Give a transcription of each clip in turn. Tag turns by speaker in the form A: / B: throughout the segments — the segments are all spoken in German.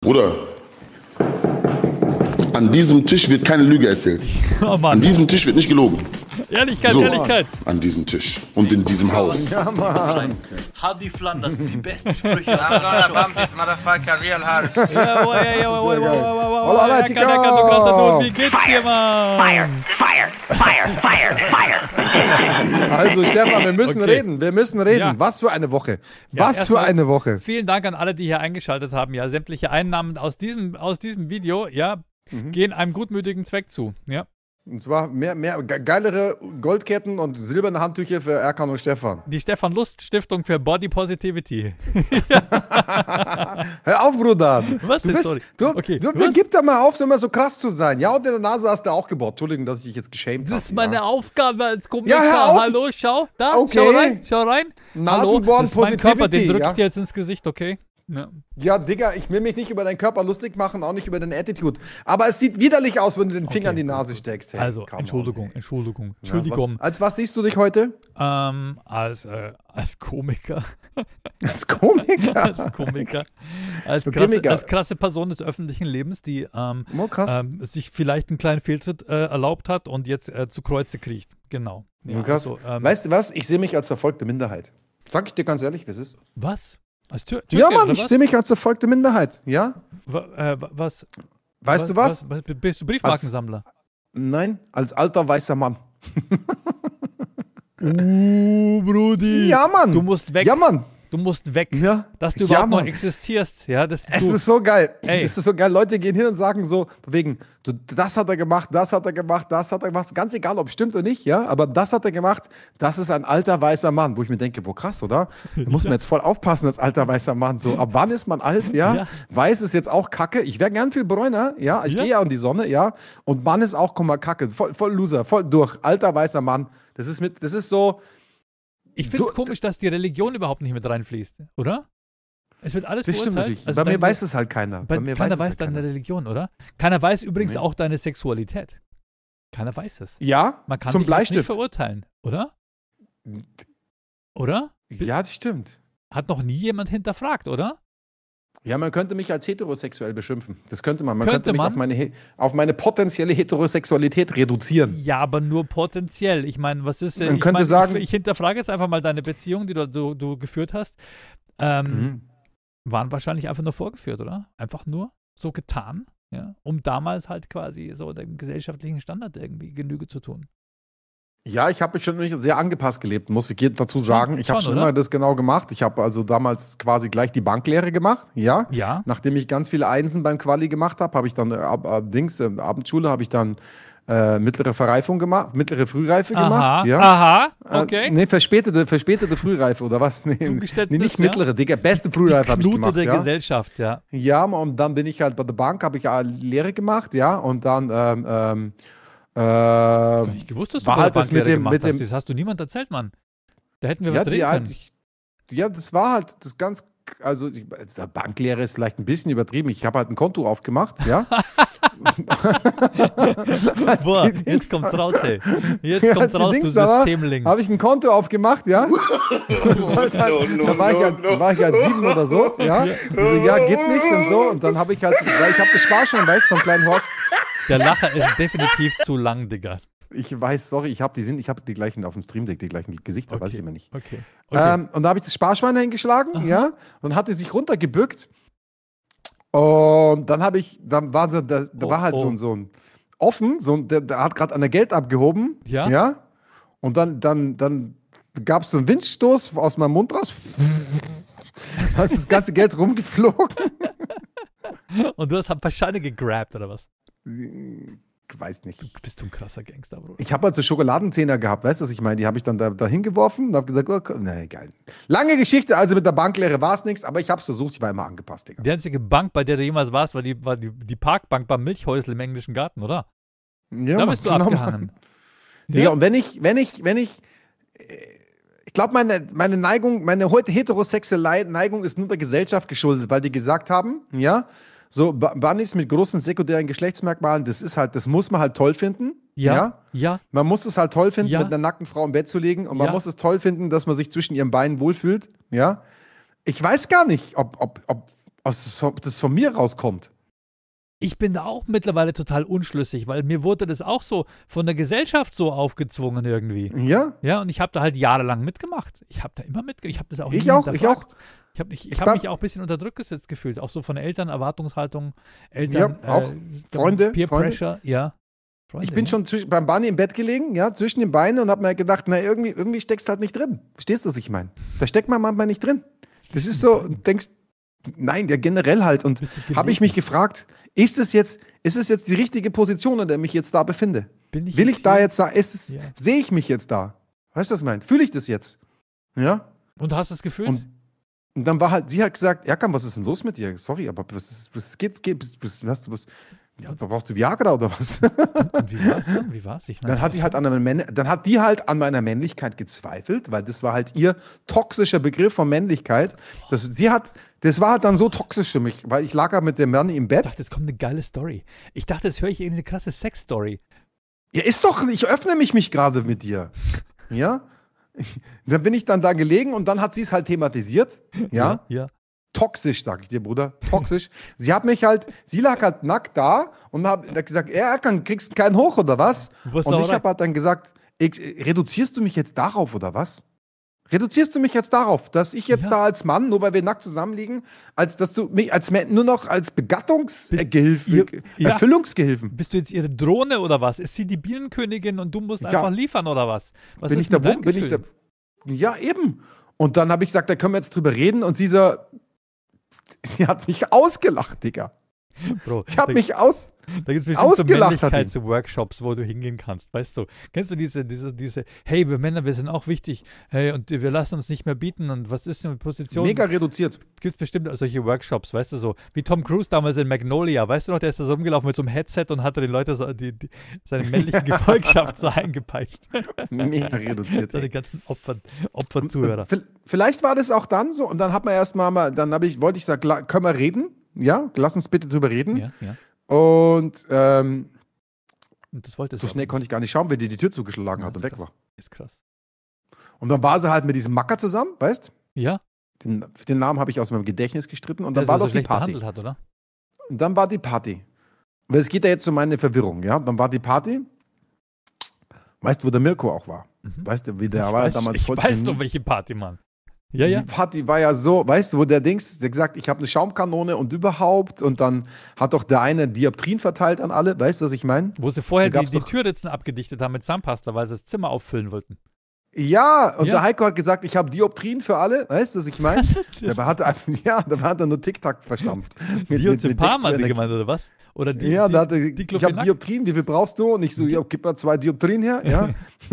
A: Bruder, an diesem Tisch wird keine Lüge erzählt.
B: Oh Mann.
A: An diesem Tisch wird nicht gelogen.
B: Ehrlichkeit,
A: So,
B: Ehrlichkeit.
A: an diesem Tisch und in diesem Haus.
C: Ja, Mann.
D: Hadi Flanders, die besten Sprüche.
E: I'm gonna bump this motherfucker real hard.
B: Wie geht's dir, Mann?
C: Also Stefan, wir müssen reden. Wir müssen reden.
B: Ja.
C: Was für eine Woche.
B: Ja,
C: Was für
B: erstmal
C: eine Woche.
B: Vielen Dank an alle, die hier eingeschaltet haben. Ja, sämtliche Einnahmen aus diesem Video, ja, gehen einem gutmütigen Zweck zu. Ja.
C: Und zwar mehr geilere Goldketten und silberne Handtücher für Erkan und Stefan.
B: Die Stefan Lust Stiftung für Body Positivity.
C: Hör auf, Bruder.
B: Was
C: Du
B: ist,
C: bist,
B: sorry.
C: du,
B: Okay,
C: du,
B: was?
C: gib doch mal auf, so immer so krass zu sein. Ja, und in der Nase hast du auch gebohrt. Entschuldigung, dass ich dich jetzt geschämt habe.
B: Das ist meine Aufgabe als Komiker.
C: Ja, hör auf.
B: Hallo, schau, da,
C: Okay.
B: schau rein.
C: Nasenbohren,
B: Hallo, das ist mein Körper, den
C: Positivity,
B: drück ich
C: ja.
B: dir jetzt ins Gesicht, okay? Ja.
C: Ja, Digga, ich will mich nicht über deinen Körper lustig machen, auch nicht über deine Attitude. Aber es sieht widerlich aus, wenn du den Finger in die Nase steckst. Hey,
B: Also,
C: come
B: Entschuldigung.
C: on. Als was siehst du dich heute?
B: Als Komiker.
C: Als Komiker?
B: Als Komiker. Als krasse Person des öffentlichen Lebens, die
C: krass.
B: sich vielleicht einen kleinen Fehltritt erlaubt hat und jetzt zu Kreuze kriecht. Genau. Ja,
C: Krass.
B: also,
C: weißt du was? Ich sehe mich als verfolgte Minderheit. Sag ich dir ganz ehrlich, wie es ist.
B: Was? Als Türke,
C: Ja, Mann,
B: oder
C: ich
B: was?
C: sehe mich als verfolgte Minderheit. Ja?
B: Was?
C: Weißt du was?
B: Bist du Briefmarkensammler?
C: Nein, als alter weißer Mann.
B: Brudi.
C: Ja, Mann.
B: Du musst weg.
C: Ja, Mann.
B: Du musst weg,
C: Ja.
B: dass du
C: Ja,
B: überhaupt noch
C: Mann.
B: existierst. Ja,
C: Es ist so geil.
B: Ey.
C: Es ist so geil. Leute gehen hin und sagen so, wegen, das hat er gemacht, das hat er gemacht, das hat er gemacht. Ganz egal, ob es stimmt oder nicht, ja, aber das hat er gemacht, das ist ein alter weißer Mann. Wo ich mir denke, krass, oder? Da muss man jetzt voll aufpassen als alter weißer Mann. So, ab wann ist man alt, ja?
B: Ja.
C: Weiß ist jetzt auch kacke. Ich wäre gern viel bräuner, ja. Ich
B: Ja.
C: gehe ja in die Sonne, ja. Und Mann ist auch, kacke. Voll Loser, voll durch. Alter weißer Mann. Das ist so.
B: Ich finde es komisch, dass die Religion überhaupt nicht mit reinfließt, oder? Es wird alles
C: Das stimmt
B: beurteilt.
C: natürlich.
B: Also
C: Bei mir
B: dein-
C: weiß es halt keiner. Bei mir
B: keiner
C: es
B: weiß
C: halt
B: deine
C: keiner.
B: Religion, oder? Keiner weiß übrigens
C: Nee.
B: auch deine Sexualität. Keiner weiß es.
C: Ja,
B: Man kann
C: zum
B: dich jetzt nicht
C: Bleistift.
B: verurteilen, oder? Oder?
C: Ja, das stimmt.
B: Hat noch nie jemand hinterfragt, oder?
C: Ja, man könnte mich als heterosexuell beschimpfen. Das könnte man. Man
B: Könnte
C: könnte mich
B: man?
C: auf meine potenzielle Heterosexualität reduzieren.
B: Ja, aber nur potenziell. Ich meine, was ist
C: Man
B: ich
C: könnte
B: mein,
C: sagen-
B: ich hinterfrage jetzt einfach mal deine Beziehung, die du geführt hast. Waren wahrscheinlich einfach nur vorgeführt, oder? Einfach nur so getan, ja, um damals halt quasi so dem gesellschaftlichen Standard irgendwie Genüge zu tun.
C: Ja, ich habe mich schon sehr angepasst gelebt, muss ich dazu sagen. Ich habe
B: schon,
C: schon
B: oder?
C: immer das genau gemacht. Ich habe also damals quasi gleich die Banklehre gemacht, ja.
B: Ja.
C: Nachdem ich ganz viele Einsen beim Quali gemacht habe, habe ich dann Abendschule, habe ich dann mittlere Verreifung gemacht, mittlere Frühreife gemacht. Ja.
B: Aha, okay.
C: Nee, verspätete Frühreife oder was? Nee,
B: Zugeständnis,
C: nicht
B: ja.
C: mittlere, Digga, beste Frühreife habe ich
B: Knute
C: gemacht.
B: der
C: Ja.
B: Gesellschaft, ja.
C: Ja, und dann bin ich halt bei der Bank, habe ich Lehre gemacht, ja, und dann
B: Gar nicht gewusst, dass du
C: war
B: bei der
C: halt das
B: Banklehre gemacht
C: mit dem
B: hast. Das hast du niemand erzählt, Mann. Da hätten wir
C: ja,
B: was drehen können.
C: das war halt das ganz, also der Banklehre ist vielleicht ein bisschen übertrieben. Ich habe halt ein Konto aufgemacht, ja.
B: Boah, jetzt kommt's raus, ey. Jetzt
C: Ja,
B: kommt's
C: die
B: raus, du
C: Dings da war,
B: Systemling.
C: Habe ich ein Konto aufgemacht, ja. Da war ich halt 7 oder so, ja. So, ja, geht nicht und so. Und dann habe ich halt, weil ich habe das Sparschwein, weißt du, vom kleinen Horst.
B: Der Lacher ist definitiv zu lang, Digga.
C: Ich weiß, sorry, ich habe die gleichen auf dem Streamdeck, die gleichen Gesichter, weiß ich immer nicht.
B: Okay.
C: Und da habe ich das Sparschwein hingeschlagen, ja, und hat sich runtergebückt. Und dann war halt so ein offen, der hat gerade an der Geld abgehoben,
B: Ja.
C: Und dann gab es so einen Windstoß aus meinem Mund raus. Da ist das ganze Geld rumgeflogen.
B: Und du hast ein paar Scheine gegrabt, oder was?
C: Ich weiß nicht.
B: Du bist ein krasser Gangster, Bruder.
C: Ich habe halt so Schokoladenzehner gehabt, weißt du, was ich meine? Die habe ich dann da hingeworfen und habe gesagt, oh, na egal. Lange Geschichte, also mit der Banklehre war es nichts, aber ich habe es versucht, ich war immer angepasst, Digga.
B: Die einzige Bank, bei der du jemals warst, war die Parkbank beim Milchhäusl im englischen Garten, oder?
C: Ja,
B: Da bist du
C: genau,
B: abgehangen.
C: Digga, und wenn ich glaube, meine Neigung, meine heute heterosexuelle Neigung ist nur der Gesellschaft geschuldet, weil die gesagt haben, ja, so Bunnies mit großen sekundären Geschlechtsmerkmalen, das muss man halt toll finden.
B: Ja.
C: Man muss es halt toll finden,
B: Ja.
C: mit einer nackten Frau im Bett zu liegen und man
B: Ja.
C: muss es toll finden, dass man sich zwischen ihren Beinen wohlfühlt, ja. Ich weiß gar nicht, ob das von mir rauskommt.
B: Ich bin da auch mittlerweile total unschlüssig, weil mir wurde das auch so von der Gesellschaft so aufgezwungen irgendwie.
C: Ja?
B: Ja, und ich habe da halt jahrelang mitgemacht. Ich habe da immer mitgemacht. Ich habe das auch
C: Ich
B: nie
C: auch.
B: hinterfragt. Ich hab mich auch ein bisschen unter Druck gesetzt gefühlt. Auch so von Eltern, Erwartungshaltung, Eltern,
C: Ja, auch. Freunde,
B: Peer
C: Freunde.
B: Pressure, ja. Freunde,
C: Ich bin
B: ja.
C: schon beim Barney im Bett gelegen, ja, zwischen den Beinen und habe mir gedacht, na, irgendwie steckst du halt nicht drin. Verstehst du, was ich meine? Da steckt man manchmal nicht drin. Das ist so, du denkst, nein, ja, generell halt. Und habe ich mich gefragt, ist es jetzt die richtige Position, in der ich mich jetzt da befinde? Will ich da jetzt da,
B: Ja.
C: sehe ich mich jetzt da? Weißt du, was ich meine? Fühle ich das jetzt? Ja?
B: Und du hast es gefühlt?
C: Und dann war halt, sie hat gesagt, Erkan, was ist denn los mit dir? Sorry, aber was brauchst du Viagra oder was?
B: Und wie war's dann? Wie war's? Ich meine,
C: Dann hat die halt an meiner Männlichkeit gezweifelt, weil das war halt ihr toxischer Begriff von Männlichkeit. Das war halt dann so toxisch für mich, weil ich lag halt mit dem Mann im
B: ich
C: Bett.
B: dachte, es kommt eine geile Story. Ich dachte, jetzt höre ich irgendeine krasse Sex-Story.
C: Ja, ist doch, ich öffne mich gerade mit dir. Ja? Dann bin ich dann da gelegen und dann hat sie es halt thematisiert. Ja?
B: Ja.
C: Toxisch, sag ich dir, Bruder. Toxisch. Sie lag halt nackt da und hat gesagt, Erkan, kriegst du keinen hoch oder was?
B: Was
C: Und ich
B: sauer?
C: habe halt dann gesagt, reduzierst du mich jetzt darauf oder was? Reduzierst du mich jetzt darauf, dass ich jetzt
B: Ja.
C: da als Mann, nur weil wir nackt zusammenliegen, als dass du mich nur noch als Begattungsgehilfe,
B: Ja.
C: Erfüllungsgehilfen.
B: Bist du jetzt ihre Drohne oder was? Ist sie die Bienenkönigin und du musst
C: Ja.
B: einfach liefern oder was? Was
C: Bin
B: ist
C: ich da,
B: mit deinem
C: bin ich da?
B: Gefühl?
C: Ja, eben. Und dann habe ich gesagt, da können wir jetzt drüber reden und sie hat mich ausgelacht, Digga.
B: Bro,
C: Ich habe mich aus.
B: da gibt es bestimmt so
C: ausgelacht hat ihn.
B: Männlichkeitsworkshops, wo du hingehen kannst, weißt du? Kennst du diese, hey, wir Männer, wir sind auch wichtig, hey, und wir lassen uns nicht mehr bieten und was ist denn mit Position?
C: Mega reduziert.
B: Gibt es bestimmt solche Workshops, weißt du, so wie Tom Cruise damals in Magnolia, weißt du noch, der ist da so rumgelaufen mit so einem Headset und hatte den Leuten so, seine männliche Gefolgschaft so eingepeitscht.
C: Mega reduziert.
B: Seine ganzen Opferzuhörer.
C: Vielleicht war das auch dann so und dann hat man erstmal, wollte ich sagen, können wir reden? Ja, lass uns bitte drüber reden.
B: Ja.
C: Und
B: Und das wolltest
C: so
B: du
C: schnell
B: auch
C: konnte ich gar nicht schauen, wie die Tür zugeschlagen
B: Ja,
C: hat und
B: ist
C: weg
B: krass.
C: war.
B: Ist krass.
C: Und dann war sie halt mit diesem Macker zusammen, weißt
B: Ja,
C: du? Den Namen habe ich aus meinem Gedächtnis gestritten und
B: der
C: dann war
B: so
C: doch die
B: schlecht
C: Party.
B: behandelt hat, oder?
C: Und dann war die Party. Weil es geht ja jetzt um meine Verwirrung, ja? Dann war die Party. Weißt du, wo der Mirko auch war? Weißt du, wie der war ja damals voll
B: Ich weiß
C: trainiert.
B: doch, welche Party, Mann. Ja, ja.
C: Die Party war ja so, weißt du, wo der gesagt, ich habe eine Schaumkanone und überhaupt und dann hat doch der eine Dioptrien verteilt an alle, weißt du, was ich meine?
B: Wo sie vorher
C: Da
B: die
C: gab's doch-
B: Türritzen abgedichtet haben mit Zahnpasta, weil sie das Zimmer auffüllen wollten.
C: Ja, und
B: Ja.
C: der Heiko hat gesagt, ich habe Dioptrien für alle, weißt du, was ich meine? Dabei hat er nur Tic-Tac verstampft.
B: Diazepam hat
C: Dextroenergie.
B: die gemeint, oder was? Oder die,
C: Ja, da hat
B: die
C: ich habe
B: Diclofenac?
C: Dioptrien, wie viel brauchst du? Und ich so, ja, gib mal 2 Dioptrien her, ja.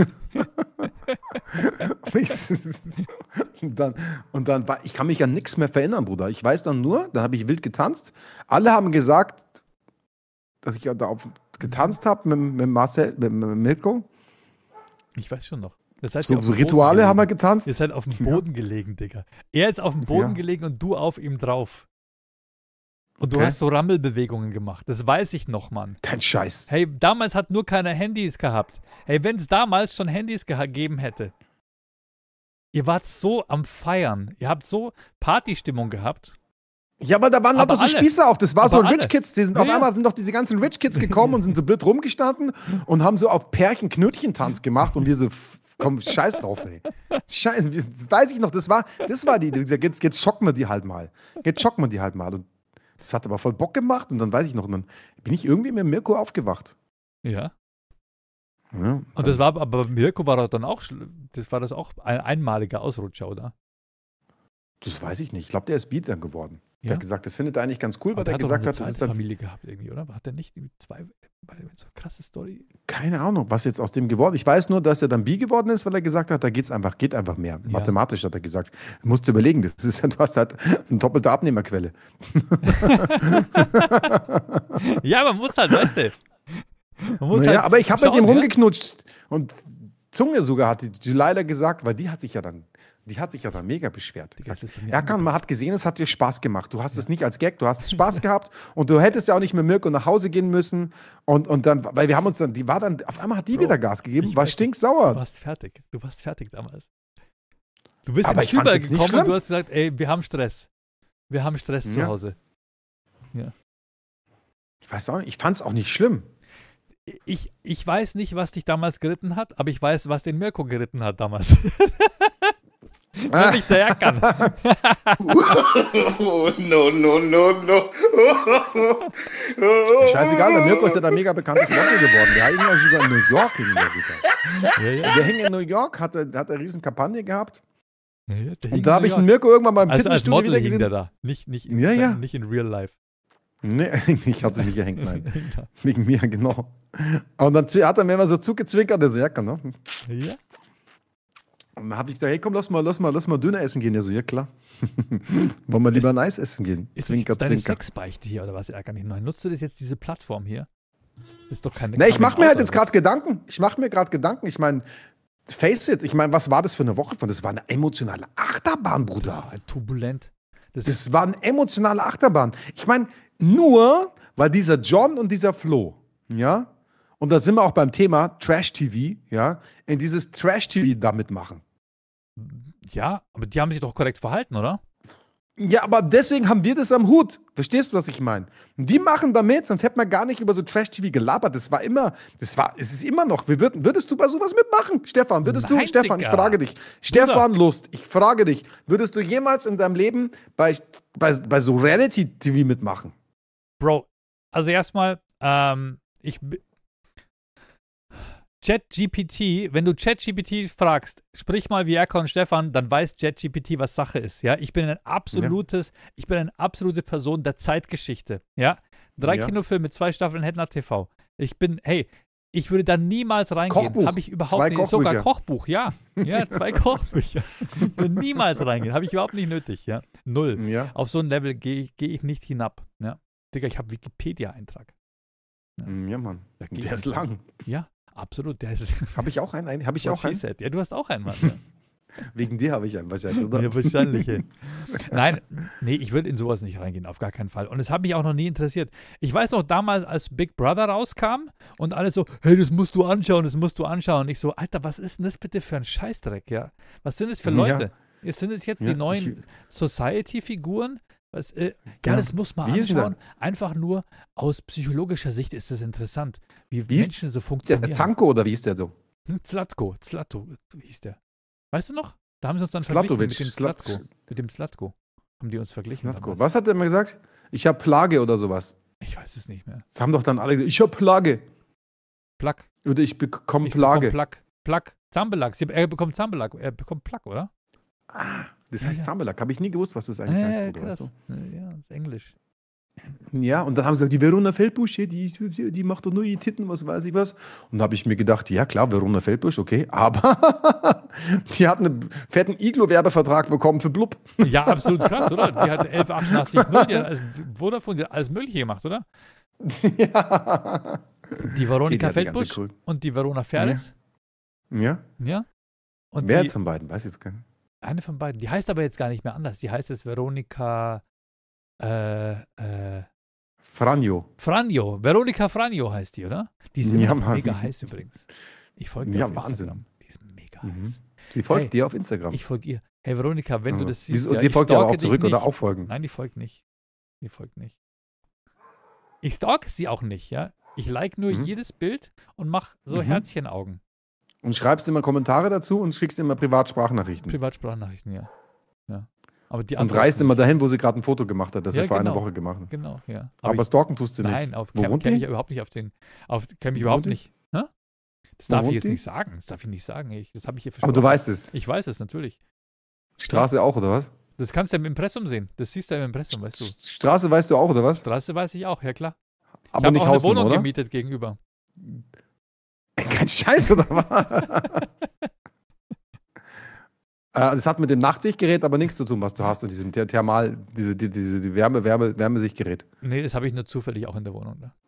C: und dann war, ich kann mich an nichts mehr verinnern, Bruder. Ich weiß dann nur, dann habe ich wild getanzt. Alle haben gesagt, dass ich da getanzt habe mit Marcel, mit Mirko.
B: Ich weiß schon noch. Das heißt,
C: So Rituale haben wir
B: gelegen.
C: getanzt.
B: Ihr seid auf dem Boden gelegen, Digga. Er ist auf dem Boden
C: Ja.
B: gelegen und du auf ihm drauf. Und du
C: Okay.
B: hast so Rammelbewegungen gemacht. Das weiß ich noch, Mann.
C: Kein Scheiß.
B: Hey, damals hat nur keiner Handys gehabt. Hey, wenn es damals schon Handys gegeben hätte. Ihr wart so am Feiern. Ihr habt so Partystimmung gehabt.
C: Ja, aber da waren
B: Aber
C: doch so
B: alle.
C: Spießer auch. Das war so
B: Aber
C: Rich
B: alle.
C: Kids. Die sind,
B: Ja,
C: auf
B: ja.
C: einmal sind doch diese ganzen Rich Kids gekommen und sind so blöd rumgestanden und haben so auf Pärchen-Knötchen-Tanz gemacht und wir so, komm, scheiß drauf, ey. Scheiß, das weiß ich noch, das war die, jetzt schocken wir die halt mal. Und das hat aber voll Bock gemacht und dann weiß ich noch, und dann bin ich irgendwie mit Mirko aufgewacht.
B: Ja.
C: Ja,
B: Und das war, aber Mirko war doch dann auch, das war das auch ein einmaliger Ausrutscher, oder?
C: das weiß ich nicht. Ich glaube, der ist Beat dann geworden. Der
B: Ja?
C: hat gesagt, das findet er eigentlich ganz cool, weil
B: Aber
C: der
B: hat doch
C: gesagt
B: eine
C: hat, das ist dann,
B: Familie gehabt irgendwie, oder? Hat er nicht irgendwie so krasse Story?
C: keine Ahnung, was jetzt aus dem geworden ist. Ich weiß nur, dass er dann Bi geworden ist, weil er gesagt hat, da geht einfach mehr.
B: Ja.
C: Mathematisch hat er gesagt. Du musst dir überlegen, du hast halt eine doppelte Abnehmerquelle.
B: Ja, man muss halt, weißt du. Man muss
C: Naja,
B: halt
C: aber ich habe mit
B: schauen,
C: dem
B: ja?
C: rumgeknutscht und Zunge sogar hat die leider gesagt, weil die hat sich ja dann mega beschwert.
B: Digga, das ist bei mir
C: Erkan, man hat gesehen, es hat dir Spaß gemacht. Du hast es nicht als Gag, du hast Spaß gehabt und du hättest ja auch nicht mit Mirko nach Hause gehen müssen. Und dann, weil wir haben uns dann, die war dann, auf einmal hat die
B: Bro,
C: wieder Gas gegeben,
B: ich
C: war
B: weiß nicht.
C: stinksauer.
B: Du warst fertig. Du warst fertig damals. Du bist
C: Aber
B: ins
C: ich fand's
B: Stüber
C: jetzt nicht
B: gekommen und
C: schlimm.
B: du hast gesagt, ey, wir haben Stress. Wir haben Stress zu
C: Ja.
B: Hause.
C: Ich weiß auch nicht, ich fand's auch nicht schlimm.
B: Ich weiß nicht, was dich damals geritten hat, aber ich weiß, was den Mirko geritten hat damals. Nämlich der Erkan.
A: Oh, no, no, no, no.
C: Scheißegal, der Mirko ist ja da mega bekanntes Model geworden. Der hing ja sogar in New York. Hing der sogar.
B: Ja, ja.
C: Der hing in New York, hat eine riesen Kampagne gehabt.
B: Ja, ja, der hing
C: Und da habe
B: in
C: ich
B: New
C: den
B: York.
C: Mirko irgendwann mal im
B: als
C: Fitnessstudio
B: Model
C: wieder
B: hing
C: gesehen.
B: der da. Nicht
C: Ja, ja.
B: nicht in real life.
C: Nee, ich hatte sich nicht gehängt, nein. Wegen mir, genau. Und dann hat er mir immer so zugezwinkert, der so, ja, ne?
B: Ja.
C: Und dann habe ich gesagt, hey, komm, lass mal Döner essen gehen. Der so, ja, klar. Wollen wir lieber ein Eis essen gehen?
B: Ist das
C: Zwinker,
B: jetzt deine
C: zwinker.
B: Sexbeichte hier oder was, Erkan? Nutzt du das jetzt, diese Plattform hier? Das ist doch keine.
C: Ne, ich mache mir halt
B: Coming-out
C: jetzt
B: oder
C: gerade Gedanken. Ich meine, face it. Ich meine, was war das für eine Woche? Das war eine emotionale Achterbahn,
B: was? Das
C: Bruder.
B: war turbulent.
C: Das war eine emotionale Achterbahn. Ich meine, nur weil dieser John und dieser Flo, ja, und da sind wir auch beim Thema Trash-TV, ja, in dieses Trash-TV da mitmachen.
B: Ja, aber die haben sich doch korrekt verhalten, oder?
C: Ja, aber deswegen haben wir das am Hut. Verstehst du, was ich meine? Und die machen damit, sonst hätten wir gar nicht über so Trash-TV gelabert. Es ist immer noch. Würdest du bei sowas mitmachen, Stefan?
B: Nein,
C: Stefan, ich
B: Digga.
C: frage dich. Stefan Lust, ich frage dich, würdest du jemals in deinem Leben bei so Reality-TV mitmachen?
B: Bro, also erstmal, ChatGPT, wenn du ChatGPT fragst, sprich mal wie Erkan und Stefan, dann weiß ChatGPT, was Sache ist. Ja, ich bin eine absolute Person der Zeitgeschichte. Ja, 3
C: Ja.
B: Kinofilme mit 2 Staffeln Headner TV. Ich würde da niemals reingehen.
C: Kochbuch.
B: Habe ich überhaupt
C: 2
B: nicht. Sogar
C: Kochbücher.
B: Kochbuch, ja. Ja, 2 Kochbücher. Ich würde niemals reingehen. Habe ich überhaupt nicht nötig. Ja, 0.
C: Ja.
B: Auf so ein Level gehe ich nicht hinab. Ja, Digga, ich habe Wikipedia-Eintrag.
C: Ja, Mann.
B: Da geh ich
C: Der ist
B: nicht rein.
C: lang.
B: Ja, absolut. Der ist.
C: Habe ich auch einen? Habe ich
B: What
C: auch
B: she
C: einen?
B: said. Ja, du hast auch einen, Mann. Ja.
C: Wegen dir habe ich einen wahrscheinlich, oder?
B: Ja, wahrscheinlich. Ey. Nein, nee, ich würde in sowas nicht reingehen, auf gar keinen Fall. Und es hat mich auch noch nie interessiert. Ich weiß noch damals, als Big Brother rauskam und alle so, hey, das musst du anschauen, das musst du anschauen. Und ich so, Alter, was ist denn das bitte für ein Scheißdreck, ja? Was sind das für Leute? Sind es jetzt
C: Ja,
B: die neuen Society-Figuren? Das muss man
C: Wie ist denn
B: anschauen. Einfach nur aus psychologischer Sicht ist es interessant, wie
C: Wie ist
B: Menschen so
C: Der
B: funktionieren.
C: Zanko, oder wie ist der so?
B: Zlatko, wie hieß der? Weißt du noch? Da haben sie uns dann
C: Zlatovic,
B: verglichen mit dem Zlatko. Haben die uns verglichen.
C: Zlatko.
B: damals.
C: Was hat der immer gesagt? Ich habe Plage oder sowas.
B: Ich weiß es nicht mehr.
C: Das haben doch dann alle gesagt, ich habe Plage.
B: Plug.
C: Oder ich bekomme
B: Ich
C: Plage.
B: bekomme Plug. Zahnbelag. Er bekommt Zahnbelag. Er bekommt Plug, oder?
C: Das heißt
B: Ja.
C: Zahnbelag. Habe ich nie gewusst, was das eigentlich heißt, Bruder.
B: krass.
C: Weißt
B: Ja, das ist Englisch.
C: du? Ja, und dann haben sie gesagt, die Verona Feldbusch, hier, die macht doch nur die Titten, was weiß ich was. Und da habe ich mir gedacht, ja klar, Verona Feldbusch, okay, aber die hat einen fetten Iglo-Werbevertrag bekommen für Blub.
B: Ja, absolut krass, oder? Die hat 1188 die hat als Vodafone die hat alles Mögliche gemacht, oder?
C: Ja.
B: Die Veronika
C: Okay, die hat die ganze
B: Feldbusch
C: Crew.
B: und die Verona Ferris.
C: Ja?
B: Ja. Und
C: Wer
B: die,
C: von beiden? Weiß jetzt gar nicht.
B: eine von beiden. Die heißt aber jetzt gar nicht mehr anders. Die heißt jetzt Veronika
C: Franjo.
B: Franjo. Veronika Franjo heißt die, oder? Die ist
C: Ja,
B: immer noch
C: Mann.
B: mega heiß übrigens. Ich folge dir
C: Ja,
B: auf
C: Wahnsinn.
B: Instagram. Die ist mega
C: Mhm.
B: heiß.
C: Die folgt
B: Hey,
C: dir auf Instagram.
B: Ich folge ihr. Hey Veronika, wenn du
C: Also,
B: das siehst,
C: wieso-
B: ja,
C: die
B: ich
C: folgt dir aber
B: stalke
C: auch zurück
B: dich
C: oder
B: nicht.
C: auch folgen?
B: Nein, die folgt nicht. Die folgt nicht. Ich stalke sie auch nicht, ja. Ich like nur
C: Mhm.
B: jedes Bild und mache so
C: Mhm.
B: Herzchenaugen.
C: Und schreibst immer Kommentare dazu und schickst immer Privatsprachnachrichten.
B: Privatsprachnachrichten, ja. Aber die
C: Und
B: antworten
C: reist immer
B: nicht.
C: dahin, wo sie gerade ein Foto gemacht hat, das
B: Ja,
C: sie vor einer
B: genau.
C: Woche gemacht hat.
B: Genau, ja.
C: Aber
B: ich,
C: stalken tust du nicht.
B: nein,
C: Wo wohnt
B: kenn
C: die?
B: ich überhaupt nicht kenn mich
C: Wo
B: überhaupt
C: wohnt die?
B: nicht. Hä? Das
C: Wo
B: darf ich
C: wohnt
B: jetzt
C: die?
B: nicht sagen. Das darf ich nicht sagen. Das habe ich hier
C: Aber du
B: versprochen.
C: weißt es.
B: Ich weiß es natürlich.
C: Straße auch, oder was?
B: Das kannst du im Impressum sehen. Das siehst du im Impressum, weißt du.
C: Straße weißt du auch, oder was?
B: Straße weiß ich auch, ja klar.
C: Aber
B: ich habe
C: nicht
B: auch eine
C: Hausnummer,
B: Wohnung
C: oder?
B: gemietet gegenüber.
C: Kein Scheiß, oder was? Das hat mit dem Nachtsichtgerät aber nichts zu tun, was du hast und diesem Thermal, diese Wärmesichtgerät.
B: Nee, das habe ich nur zufällig auch in der Wohnung. Ne?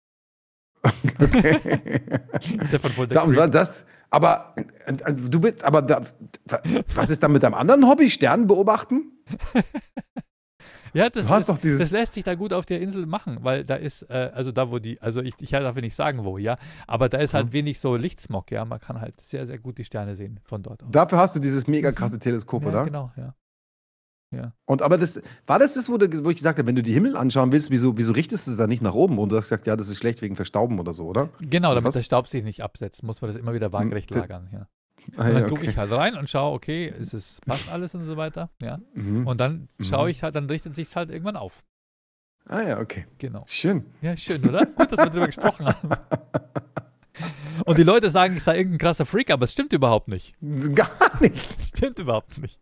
C: Okay.
B: Stefan wollte
C: So, und
B: creepen.
C: das, aber du bist, aber was ist dann mit deinem anderen Hobby? Sterne beobachten?
B: Ja, das,
C: Du hast
B: ist,
C: doch dieses-
B: das lässt sich da gut auf der Insel machen, weil da ist, also da, wo die, also ich darf nicht sagen, wo, ja, aber da ist halt wenig so Lichtsmog, ja, man kann halt sehr, sehr gut die Sterne sehen von dort aus.
C: Dafür hast du dieses mega krasse Teleskop,
B: ja,
C: oder?
B: genau, ja. Ja.
C: Und aber war das, wo ich gesagt habe, wenn du die Himmel anschauen willst, wieso richtest du es dann nicht nach oben? Und du hast gesagt, ja, das ist schlecht wegen Verstauben oder so, oder?
B: Genau, damit
C: Was?
B: der Staub sich nicht absetzt, muss man das immer wieder waagerecht
C: Hm,
B: lagern. Ja.
C: Ah,
B: Und dann
C: ja,
B: gucke
C: okay.
B: ich halt rein und schaue, okay, passt alles und so weiter. Ja.
C: Mhm.
B: Und dann schaue ich halt, dann richtet sich halt irgendwann auf.
C: Ah ja, okay.
B: Genau.
C: Schön.
B: Ja, schön, oder? Gut, dass wir darüber gesprochen haben. Und die Leute sagen, ich sei irgendein krasser Freak, aber es stimmt überhaupt nicht.
C: Gar nicht.
B: Stimmt überhaupt nicht.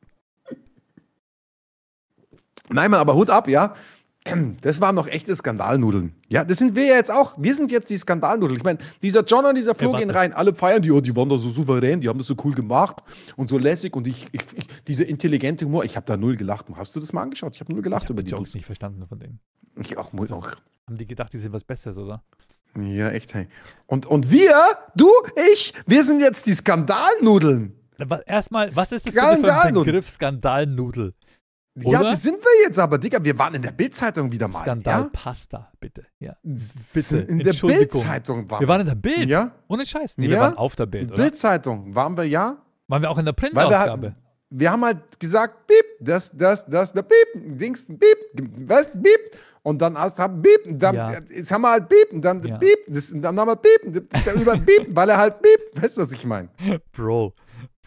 C: Nein, Mann, aber Hut ab, ja. Das waren noch echte Skandalnudeln. Ja, das sind wir ja jetzt auch. Wir sind jetzt die Skandalnudeln. Ich meine, dieser John und dieser Flo
B: Ja,
C: gehen
B: warte.
C: rein, alle feiern die, oh, die waren da so souverän, die haben das so cool gemacht und so lässig und dieser intelligente Humor, ich habe da null gelacht. Hast du das mal angeschaut? Ich habe null
B: Ich
C: gelacht
B: habe
C: über
B: die
C: die
B: Jokes
C: Dudes.
B: nicht verstanden von denen.
C: Ich auch.
B: Haben die gedacht, die sind was Besseres, oder?
C: Ja, echt, hey. Und wir, du, wir sind jetzt die Skandalnudeln.
B: Aber erstmal, was ist das bitte für ein
C: Skandalnudel.
B: Begriff Skandalnudel?
C: Ja,
B: Oder?
C: das sind wir jetzt aber, Digga. Wir waren in der Bild-Zeitung wieder mal.
B: Skandalpasta, bitte. Ja.
C: Ja?
B: Bitte,
C: In der
B: Entschuldigung.
C: Bild-Zeitung waren
B: Wir waren in der Bild.
C: Ja?
B: Ohne Scheiß. Nee, wir
C: Ja?
B: waren auf der Bild, oder?
C: Bild-Zeitung waren wir, ja.
B: Waren wir auch in der
C: Weil
B: Printausgabe?
C: wir haben halt gesagt, piep, das, der piep, Dings, piep, weißt du, piep. Und dann haben piep, dann
B: Ja.
C: jetzt haben wir halt piep, und dann
B: Ja.
C: piep, dann haben wir piep, dann über piep, weil er halt piep, weißt du, was ich meine?
B: Bro,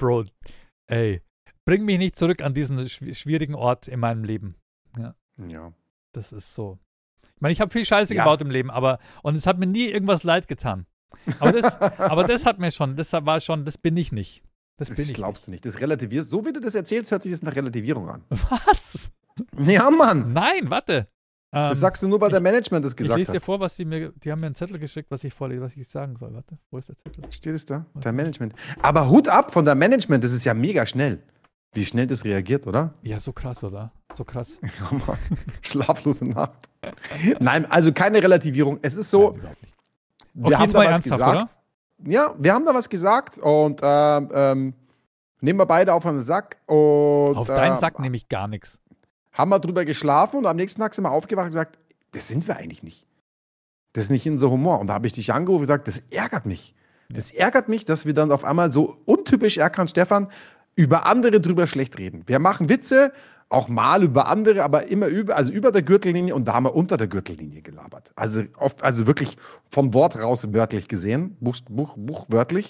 B: ey. Bring mich nicht zurück an diesen schwierigen Ort in meinem Leben.
C: Ja.
B: Das ist so. Ich meine, ich habe viel Scheiße
C: Ja.
B: gebaut im Leben, und es hat mir nie irgendwas leid getan. Aber das hat mir schon, das bin ich nicht. Das bin
C: Das
B: ich
C: glaubst du nicht. Das relativierst. So wie du das erzählst, hört sich das nach Relativierung an.
B: nicht. Was?
C: Ja, Mann.
B: Nein, warte.
C: Das sagst du nur, weil der Management das
B: Ich
C: gesagt
B: lese dir
C: hat.
B: vor, die haben mir einen Zettel geschickt, was ich vorlese, was ich sagen soll. Warte, wo ist der Zettel?
C: Steht es da? Der Management. Aber Hut ab von der Management, das ist ja mega schnell. Wie schnell das reagiert, oder?
B: Ja, so krass, oder? So krass.
C: Ja, Mann. Schlaflose Nacht. Nein, also keine Relativierung. Es ist so,
B: Nein, überhaupt nicht.
C: wir
B: Okay,
C: haben
B: jetzt
C: da
B: mal
C: was
B: ernsthaft,
C: gesagt. Ja, wir haben da was gesagt und nehmen wir beide auf den Sack. Und,
B: Auf deinen Sack nehme ich gar nichts.
C: haben wir drüber geschlafen und am nächsten Tag sind wir aufgewacht und gesagt, das sind wir eigentlich nicht. Das ist nicht unser Humor. Und da habe ich dich angerufen und gesagt, das ärgert mich. Das ärgert mich, dass wir dann auf einmal so untypisch Erkan Stefan über andere drüber schlecht reden. Wir machen Witze, auch mal über andere, aber immer über der Gürtellinie und da haben wir unter der Gürtellinie gelabert. Also wirklich vom Wort raus wörtlich gesehen, buchwörtlich,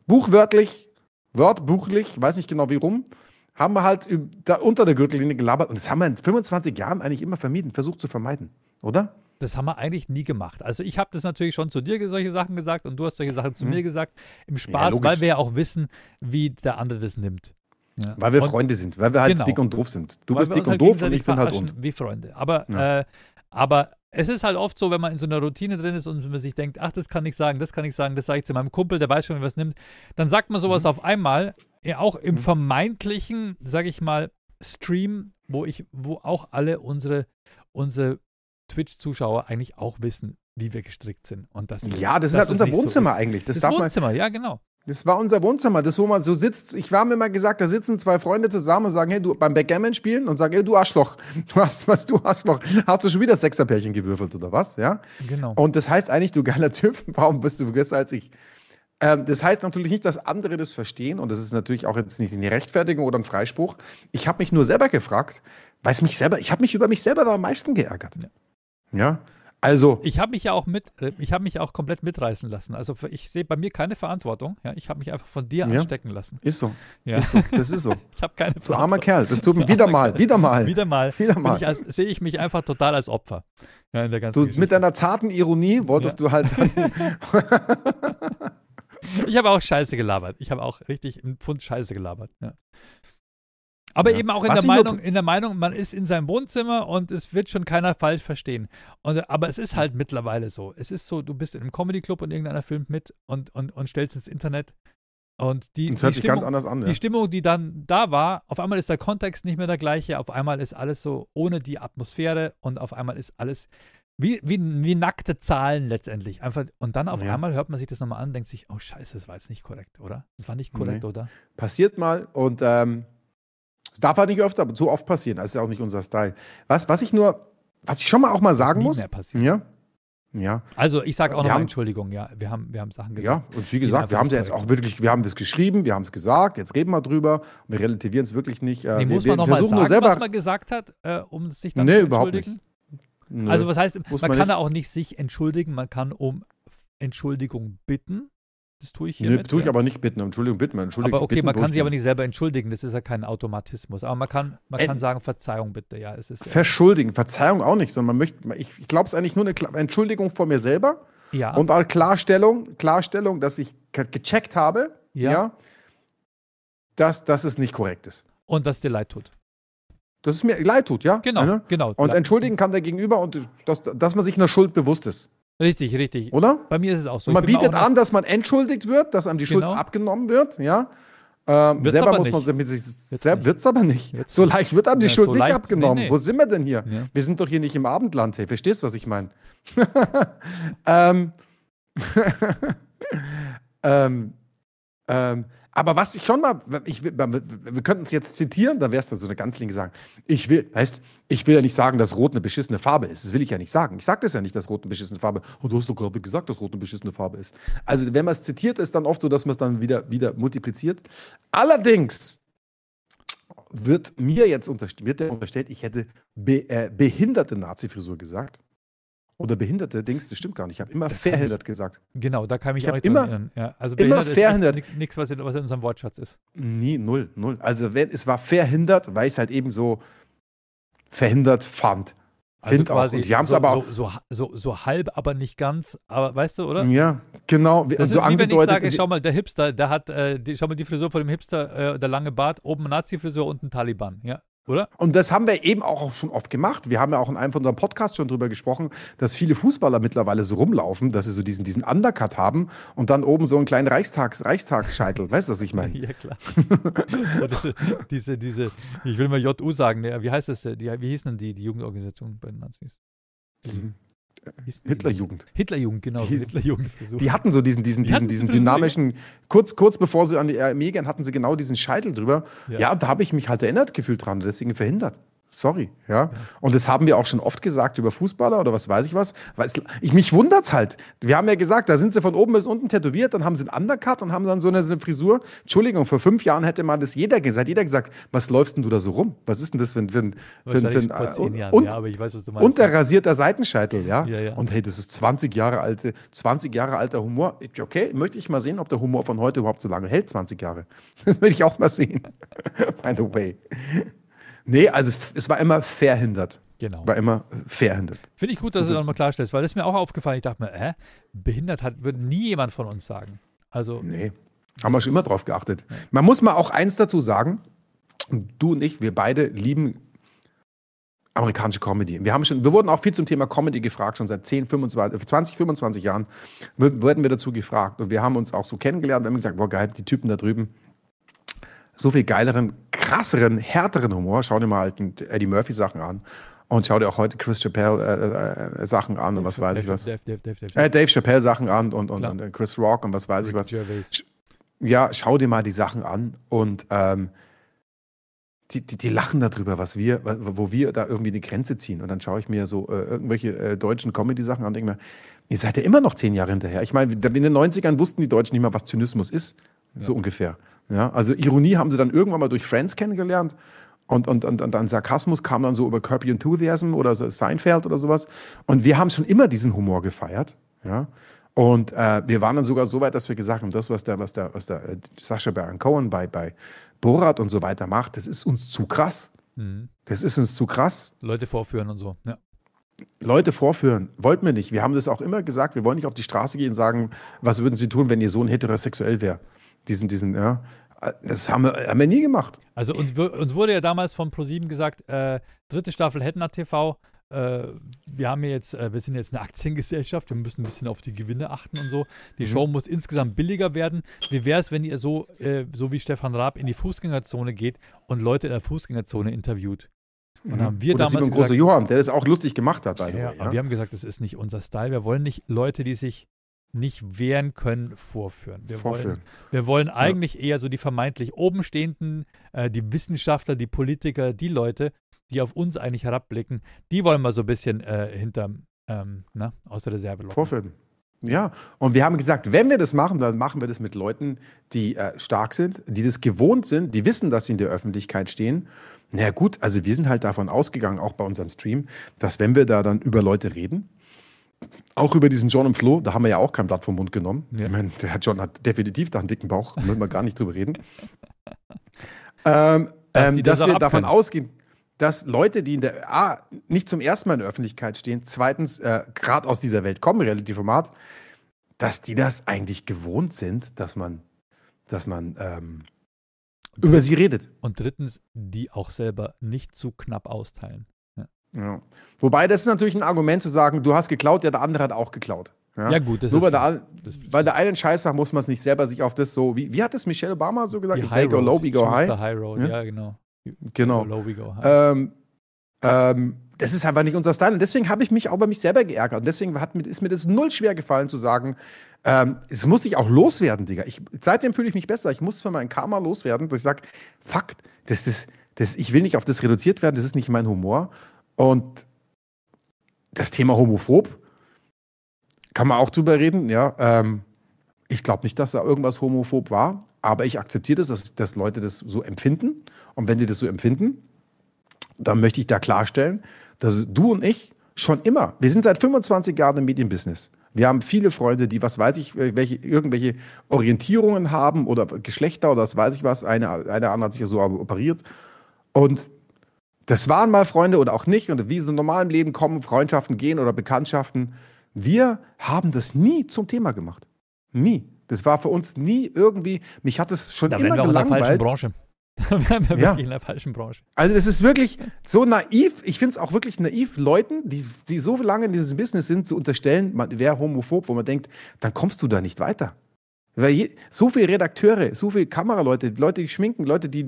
C: wörtbuchlich, weiß nicht genau wie rum, haben wir halt unter der Gürtellinie gelabert und das haben wir in 25 Jahren eigentlich immer versucht zu vermeiden, oder?
B: Das haben wir eigentlich nie gemacht. Also ich habe das natürlich schon zu dir solche Sachen gesagt und du hast solche Sachen zu mir gesagt. Im Spaß,
C: logisch.
B: weil wir ja auch wissen, wie der andere das nimmt. Ja.
C: Weil wir
B: Und
C: Freunde sind, weil wir halt
B: Genau.
C: dick und doof sind. Du
B: weil
C: bist
B: wir
C: dick
B: uns
C: und
B: halt
C: doof und
B: gegenseitig
C: ich bin halt
B: verarschen
C: und.
B: wie Freunde. Aber,
C: Ja.
B: aber es ist halt oft so, wenn man in so einer Routine drin ist und man sich denkt, ach, das kann ich sagen, das sage ich zu meinem Kumpel, der weiß schon, wie was nimmt, dann sagt man sowas auf einmal, ja, auch im vermeintlichen, sage ich mal, Stream, wo auch alle unsere Twitch-Zuschauer eigentlich auch wissen, wie wir gestrickt sind. Und das
C: Ja, das ist halt unser
B: nicht so
C: Wohnzimmer
B: ist.
C: eigentlich.
B: Das
C: darf man,
B: Wohnzimmer, ja, genau.
C: das war unser Wohnzimmer, das wo man so sitzt. Ich war mir mal gesagt, da sitzen zwei Freunde zusammen und sagen, hey, du beim Backgammon spielen und sagen, hey, du Arschloch, du Arschloch, hast du schon wieder Sechserpärchen gewürfelt oder was? Ja.
B: Genau.
C: Und das heißt eigentlich, du geiler Typ, warum bist du besser als ich? Das heißt natürlich nicht, dass andere das verstehen und das ist natürlich auch jetzt nicht eine Rechtfertigung oder ein Freispruch. Ich habe mich nur selber gefragt, ich habe mich über mich selber am meisten geärgert. Ja, also.
B: Ich habe mich ja auch komplett mitreißen lassen. Also ich sehe bei mir keine Verantwortung. Ja, ich habe mich einfach von dir anstecken lassen.
C: Ist so.
B: Ja.
C: Ist so. Das ist so.
B: Ich habe keine
C: Du
B: Verantwortung.
C: armer Kerl. Das tut mir wieder mal.
B: Wieder mal. Sehe ich mich einfach total als Opfer. Ja, in der ganzen
C: Du,
B: Geschichte.
C: mit deiner zarten Ironie wolltest du halt.
B: Ich habe auch Scheiße gelabert. Ich habe auch richtig einen Pfund Scheiße gelabert. Ja. Aber
C: Ja.
B: eben auch
C: Was
B: in der Meinung, man ist in seinem Wohnzimmer und es wird schon keiner falsch verstehen. Aber es ist halt mittlerweile so. Es ist so, du bist in einem Comedy-Club und irgendeiner filmt mit und stellst ins Internet. Und
C: Das hört sich ganz anders an.
B: die
C: Ja.
B: Stimmung, die dann da war, auf einmal ist der Kontext nicht mehr der gleiche, auf einmal ist alles so ohne die Atmosphäre und auf einmal ist alles wie nackte Zahlen letztendlich. Einfach, und dann auf
C: Ja.
B: einmal hört man sich das nochmal an und denkt sich, oh Scheiße, das war jetzt nicht korrekt, oder? Das war nicht korrekt,
C: Nee.
B: oder?
C: Passiert mal und es darf halt nicht öfter, aber so oft passieren. Das ist ja auch nicht unser Style. Was ich schon mal auch mal sagen
B: Nie
C: muss.
B: mehr passiert.
C: Ja. Ja.
B: Also ich sage auch
C: Wir
B: nochmal
C: haben-
B: Entschuldigung, ja, wir haben Sachen
C: Ja,
B: gesagt.
C: und wie gesagt, wir haben es jetzt auch wirklich, wir haben es geschrieben, wir haben es gesagt, jetzt reden wir drüber, wir relativieren es wirklich nicht.
B: Nee,
C: wir
B: muss man nochmal
C: versuchen
B: sagen,
C: nur selber.
B: was man gesagt hat, um sich dann
C: Nee,
B: zu
C: überhaupt
B: entschuldigen?
C: Nö,
B: Also was heißt,
C: muss
B: man
C: man
B: kann
C: nicht.
B: da auch nicht sich entschuldigen, man kann um Entschuldigung bitten. Das tue ich hier
C: Nee, tue ich aber nicht bitten. Entschuldigung, bitten. Entschuldigung,
B: Aber okay,
C: bitten
B: man kann sich
C: durchgehen.
B: aber nicht selber entschuldigen, das ist ja kein Automatismus. Aber man kann sagen, Verzeihung bitte, ja, es ist ja.
C: Verschuldigen, Verzeihung auch nicht, sondern man möchte, ich glaube es eigentlich nur eine Entschuldigung vor mir selber
B: Ja,
C: und auch Klarstellung, dass ich gecheckt habe,
B: Ja.
C: dass es nicht korrekt ist.
B: und dass dir leid tut.
C: Dass es mir leid tut, ja?
B: Genau,
C: Ne?
B: genau.
C: Und entschuldigen kann der Gegenüber und dass man sich einer Schuld bewusst ist,
B: Richtig.
C: oder?
B: Bei mir ist es auch so.
C: Und man
B: Ich bin mir
C: bietet
B: auch
C: an, dass man entschuldigt wird, dass einem die Schuld
B: Genau.
C: abgenommen wird, ja.
B: Wird's
C: Selber
B: aber
C: muss man
B: nicht.
C: mit sich
B: Wird's
C: selbst,
B: nicht.
C: wird's aber nicht.
B: Wird's
C: So
B: nicht.
C: leicht wird einem die
B: Ja,
C: Schuld
B: so
C: nicht
B: leicht-
C: abgenommen.
B: nee.
C: Wo sind wir denn hier?
B: Ja.
C: Wir sind doch hier nicht im Abendland, hey. Verstehst du, was ich meine? ähm, aber was ich schon mal, wir könnten es jetzt zitieren, dann wäre es dann so eine ganz linke sagen. Ich will ja nicht sagen, dass Rot eine beschissene Farbe ist. Das will ich ja nicht sagen. Ich sage das ja nicht, dass Rot eine beschissene Farbe ist. Und du hast doch gerade gesagt, dass Rot eine beschissene Farbe ist. Also wenn man es zitiert, ist dann oft so, dass man es dann wieder multipliziert. Allerdings wird unterstellt, ich hätte behinderte Nazi-Frisur gesagt. Oder behinderte Dings, das stimmt gar nicht. Ich habe immer verhindert gesagt.
B: Genau, da kann ich mich
C: Ich
B: auch
C: hab
B: nicht
C: immer-
B: dran erinnern. Ja, also
C: immer
B: behindert
C: verhindert.
B: ist nichts, was in unserem Wortschatz ist.
C: Nie, null. Also es war verhindert, weil ich es halt eben so verhindert fand.
B: Also
C: Find auch.
B: quasi
C: Und die haben's
B: so,
C: aber auch-
B: so halb, aber nicht ganz. Aber weißt du, oder?
C: Ja, genau.
B: Das
C: so
B: ist wie wenn ich
C: angedeutet.
B: sage, schau mal, der Hipster, der hat, schau mal die Frisur von dem Hipster, der lange Bart, oben Nazi-Frisur, unten Taliban, ja, oder?
C: Und das haben wir eben auch schon oft gemacht. Wir haben ja auch in einem von unseren Podcasts schon drüber gesprochen, dass viele Fußballer mittlerweile so rumlaufen, dass sie so diesen Undercut haben und dann oben so einen kleinen Reichstagsscheitel. Weißt du, was ich meine?
B: Ja, klar. So, diese, ich will mal JU sagen, ne, wie heißt das, wie hießen denn die Jugendorganisation bei den Nazis?
C: Hitlerjugend.
B: Hitlerjugend, genau,
C: Die-
B: Hitlerjugendversuch.
C: Die hatten so diesen
B: hatten diese
C: dynamischen, kurz bevor sie an die Armee gehen, hatten sie genau diesen Scheitel drüber.
B: Ja.
C: Ja, da habe ich mich halt erinnert gefühlt dran, deswegen verhindert. Sorry, ja. Und das haben wir auch schon oft gesagt über Fußballer oder was weiß ich was. Mich wundert's halt. Wir haben ja gesagt, da sind sie von oben bis unten tätowiert, dann haben sie einen Undercut und haben dann so eine Frisur. Entschuldigung, vor 5 Jahren hätte man das jeder gesagt, was läufst denn du da so rum? Was ist denn das für ein
B: Wahrscheinlich vor 10 Jahren,
C: und,
B: ja, aber ich weiß, was du meinst.
C: und der rasierte Seitenscheitel, ja?
B: Ja.
C: Und hey, das ist 20 Jahre alter Humor. Okay, möchte ich mal sehen, ob der Humor von heute überhaupt so lange hält, 20 Jahre. Das will ich auch mal sehen. By the way. Nee, also es war immer verhindert.
B: Genau.
C: War immer verhindert.
B: Finde ich gut, dass du das nochmal klarstellst, weil das ist mir auch aufgefallen. Ich dachte mir, behindert würde nie jemand von uns sagen. Also,
C: Nee, haben wir schon immer drauf geachtet. Man muss mal auch eins dazu sagen, du und ich, wir beide lieben amerikanische Comedy. Wir wurden auch viel zum Thema Comedy gefragt, schon seit 20, 25 Jahren wurden wir dazu gefragt. Und wir haben uns auch so kennengelernt und haben gesagt, boah geil, die Typen da drüben, so viel geileren, krasseren, härteren Humor. Schau dir mal halt Eddie Murphy Sachen an und schau dir auch heute Chris Chappelle Sachen an und was weiß ich was. Dave Chappelle Sachen an und Chris Rock und was weiß ich was.
B: Gervais.
C: Ja, schau dir mal die Sachen an und die lachen darüber, wo wir da irgendwie die Grenze ziehen. Und dann schaue ich mir so irgendwelche deutschen Comedy-Sachen an und denke mir, ihr seid ja immer noch 10 Jahre hinterher. Ich meine, in den 90ern wussten die Deutschen nicht mal, was Zynismus ist. So ungefähr. Ja, also Ironie haben sie dann irgendwann mal durch Friends kennengelernt. Und dann Sarkasmus kam dann so über Curb Your Enthusiasm oder so Seinfeld oder sowas. Und wir haben schon immer diesen Humor gefeiert. Ja. Und wir waren dann sogar so weit, dass wir gesagt haben, das, was der Sacha Baron Cohen bei Borat und so weiter macht, das ist uns zu krass.
B: Mhm.
C: Das ist uns zu krass.
B: Leute vorführen und so. Ja.
C: Leute vorführen, wollten wir nicht. Wir haben das auch immer gesagt, wir wollen nicht auf die Straße gehen und sagen, was würden sie tun, wenn ihr Sohn heterosexuell wäre. Das haben wir nie gemacht.
B: Also uns wurde ja damals von ProSieben gesagt, 3. Staffel Hetna TV, wir sind jetzt eine Aktiengesellschaft, wir müssen ein bisschen auf die Gewinne achten und so. Die Show muss insgesamt billiger werden. Wie wäre es, wenn ihr so wie Stefan Raab in die Fußgängerzone geht und Leute in der Fußgängerzone interviewt? Und dann haben wir
C: Oder
B: damals
C: Simon Große Johann, der das auch lustig gemacht hat.
B: aber wir haben gesagt, das ist nicht unser Style. Wir wollen nicht Leute, die sich nicht wehren können, vorführen. Wir wollen eigentlich eher so die vermeintlich Obenstehenden, die Wissenschaftler, die Politiker, die Leute, die auf uns eigentlich herabblicken, die wollen wir so ein bisschen aus der Reserve locken.
C: Vorfilmen. Ja, und wir haben gesagt, wenn wir das machen, dann machen wir das mit Leuten, die stark sind, die das gewohnt sind, die wissen, dass sie in der Öffentlichkeit stehen. Na gut, also wir sind halt davon ausgegangen, auch bei unserem Stream, dass wenn wir da dann über Leute reden, auch über diesen John und Flo, da haben wir ja auch kein Blatt vom Mund genommen.
B: Ja.
C: Ich meine, der John hat definitiv da einen dicken Bauch, da müssen wir gar nicht drüber reden. Dass wir davon ausgehen, dass Leute, die nicht zum ersten Mal in der Öffentlichkeit stehen, zweitens gerade aus dieser Welt kommen, Reality-Format, dass die das eigentlich gewohnt sind, dass man über sie redet.
B: Und drittens, die auch selber nicht zu knapp austeilen.
C: Ja. Wobei, das ist natürlich ein Argument zu sagen, du hast geklaut, der andere hat auch geklaut. Ja,
B: gut, das
C: nur
B: ist
C: weil der einen Scheiß sagt, muss man es nicht selber sich auf das so, wie hat es Michelle Obama so gesagt?
B: Die
C: They go low, we go
B: Choose
C: high.
B: the high road, ja genau.
C: Genau.
B: Go low, we go high.
C: Das ist einfach nicht unser Style. Und deswegen habe ich mich auch bei mich selber geärgert. Und deswegen ist mir das null schwer gefallen zu sagen, es musste ich auch loswerden, Digga. Seitdem fühle ich mich besser. Ich muss für mein Karma loswerden, dass ich sage, fuck, ich will nicht auf das reduziert werden, das ist nicht mein Humor. Und das Thema homophob, kann man auch drüber reden, ja. Ich glaube nicht, dass da irgendwas homophob war, aber ich akzeptiere das, dass Leute das so empfinden. Und wenn die das so empfinden, dann möchte ich da klarstellen, dass du und ich schon immer, wir sind seit 25 Jahren im Medienbusiness. Wir haben viele Freunde, die, was weiß ich, irgendwelche Orientierungen haben oder Geschlechter oder was weiß ich was. Eine andere hat sich ja so operiert. Und das waren mal Freunde oder auch nicht. Und wie so im normalen Leben kommen Freundschaften gehen oder Bekanntschaften. Wir haben das nie zum Thema gemacht. Nie. Das war für uns nie irgendwie, mich hat es schon immer gelangweilt.
B: Da wären wir in der falschen Branche. Da wären wir wirklich in der falschen Branche.
C: Also es ist wirklich so naiv, ich finde es auch wirklich naiv, Leuten, die so lange in diesem Business sind, zu unterstellen, man wäre homophob, wo man denkt, dann kommst du da nicht weiter. Weil so viele Redakteure, so viele Kameraleute, Leute, die schminken, Leute, die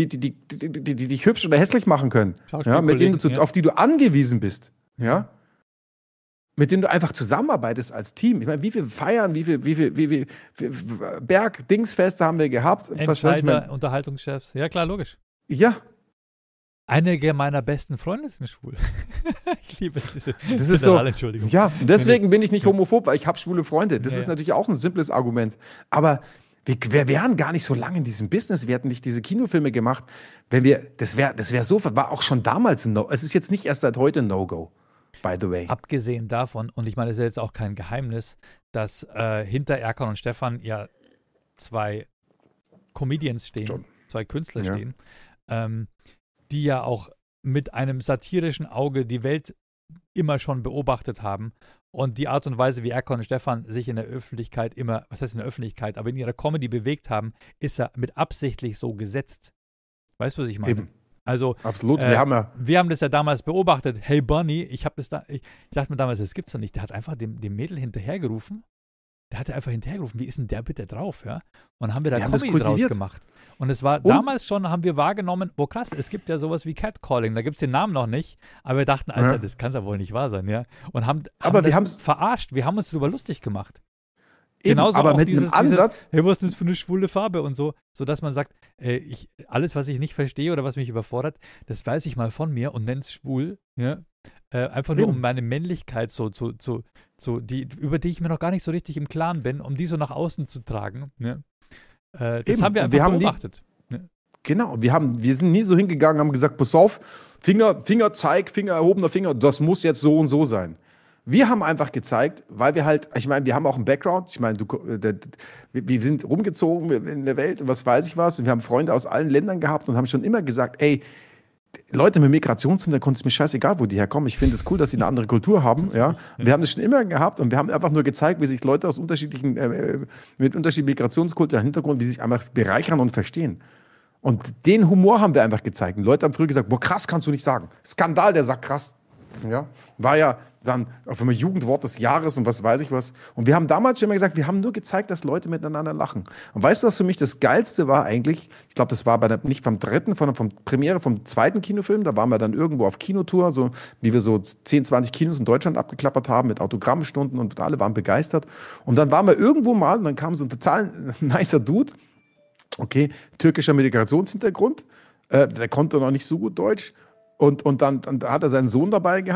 C: dich hübsch oder hässlich machen können, ja, mit denen auf die du angewiesen bist, ja, mit denen du einfach zusammenarbeitest als Team. Ich meine, wie viel Feiern, wie viel Berg-Dingsfeste haben wir gehabt?
B: Entscheider, Unterhaltungschefs. Ja, klar, logisch.
C: Ja.
B: Einige meiner besten Freunde sind schwul. Ich liebe es.
C: Das ist so.
B: Entschuldigung.
C: Ja, deswegen bin ich nicht homophob, weil ich habe schwule Freunde. Das ist natürlich auch ein simples Argument. Aber wir wären gar nicht so lange in diesem Business. Wir hätten nicht diese Kinofilme gemacht. Das wäre so, war auch schon damals ein No. Es ist jetzt nicht erst seit heute ein No-Go. By the way.
B: Abgesehen davon, und ich meine, das ist ja jetzt auch kein Geheimnis, dass hinter Erkan und Stefan ja zwei Comedians stehen, zwei Künstler stehen, die ja auch mit einem satirischen Auge die Welt immer schon beobachtet haben. Und die Art und Weise, wie Erkan und Stefan sich in der Öffentlichkeit immer, was heißt in der Öffentlichkeit, aber in ihrer Comedy bewegt haben, ist ja mit absichtlich so gesetzt. Weißt du, was ich meine? Eben. Also,
C: absolut.
B: Wir haben das ja damals beobachtet. Hey Bunny, ich dachte mir damals, das gibt's doch nicht. Der hat einfach dem Mädel hinterhergerufen. Wie ist denn der bitte drauf, ja? Und haben wir da Comedy draus gemacht. Und es war damals schon, haben wir wahrgenommen, krass, es gibt ja sowas wie Catcalling, da gibt es den Namen noch nicht, aber wir dachten, Alter, das kann doch wohl nicht wahr sein, ja? Und haben das verarscht, wir haben uns darüber lustig gemacht. Genauso
C: aber
B: auch
C: mit einem Ansatz.
B: Hey, was ist das für eine schwule Farbe und so, sodass man sagt, alles, was ich nicht verstehe oder was mich überfordert, das weiß ich mal von mir und nenne es schwul, ja? Einfach nur um meine Männlichkeit über die ich mir noch gar nicht so richtig im Klaren bin, um die so nach außen zu tragen. Ne? Das haben wir einfach beobachtet.
C: Genau, wir sind nie so hingegangen, haben gesagt, pass auf, Fingerzeig, erhobener Finger, das muss jetzt so und so sein. Wir haben einfach gezeigt, weil wir halt, ich meine, wir haben auch einen Background, ich meine, wir sind rumgezogen in der Welt und was weiß ich was und wir haben Freunde aus allen Ländern gehabt und haben schon immer gesagt, ey, Leute mit Migrationshintergrund ist mir scheißegal, wo die herkommen. Ich finde es cool, dass sie eine andere Kultur haben. Ja? Wir haben das schon immer gehabt und wir haben einfach nur gezeigt, wie sich Leute aus mit unterschiedlichen Migrationskulturen Hintergrund, wie sie sich einfach bereichern und verstehen. Und den Humor haben wir einfach gezeigt. Und Leute haben früher gesagt, boah, krass kannst du nicht sagen. Skandal, der sagt krass. Ja? War ja dann auf einmal Jugendwort des Jahres und was weiß ich was. Und wir haben damals schon immer gesagt, wir haben nur gezeigt, dass Leute miteinander lachen. Und weißt du, was für mich das Geilste war eigentlich? Ich glaube, das war nicht vom dritten, vom Premiere, vom zweiten Kinofilm. Da waren wir dann irgendwo auf Kinotour, so wie wir so 10, 20 Kinos in Deutschland abgeklappert haben mit Autogrammstunden und alle waren begeistert. Und dann waren wir irgendwo mal und dann kam so ein total nicer Dude, okay, türkischer Migrationshintergrund, der konnte noch nicht so gut Deutsch. Und dann hat er seinen Sohn dabei gehabt.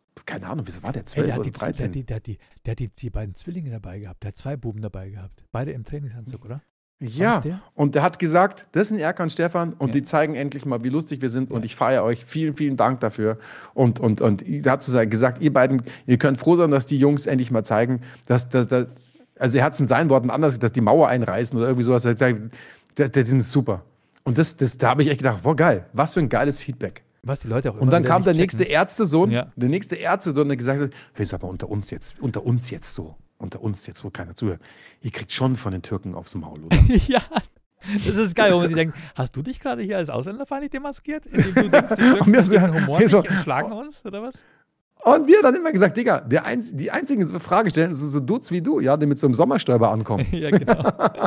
C: keine Ahnung, wieso war der
B: Ey,
C: 12
B: der hat,
C: oder 13?
B: der hat die beiden Zwillinge dabei gehabt. Der hat 2 Buben dabei gehabt. Beide im Trainingsanzug, oder?
C: Ja,
B: das der?
C: und der hat gesagt, das sind Erkan Stefan und
B: Ja.
C: die zeigen endlich mal, wie lustig wir sind und
B: Ja.
C: ich feiere euch. Vielen, vielen Dank dafür. Und er hat gesagt, ihr beiden, ihr könnt froh sein, dass die Jungs endlich mal zeigen, dass also er hat es in seinen Worten anders, dass die Mauer einreißen oder irgendwie sowas. Er hat gesagt, die sind super. Und da habe ich echt gedacht, boah, geil, was für ein geiles Feedback.
B: Was die Leute auch immer
C: Und dann
B: wieder
C: kam der
B: nicht
C: nächste
B: checken.
C: Ärztesohn,
B: Ja.
C: der gesagt hat, hey, sag mal, unter uns jetzt so, wo keiner zuhört. Ihr kriegt schon von den Türken aufs Maul, oder?
B: Ja, das ist geil, wo man sich denkt, hast du dich gerade hier als ausländerfeindlich demaskiert? Indem du denkst, die Türken
C: mir
B: verstehen Humor
C: mir
B: nicht
C: so-
B: und schlagen uns, oder was?
C: Und wir dann immer gesagt, Digga, die einzigen Fragestellen sind so Dudes wie du, ja, die mit so einem Sommerstäuber ankommen.
B: Ja, genau.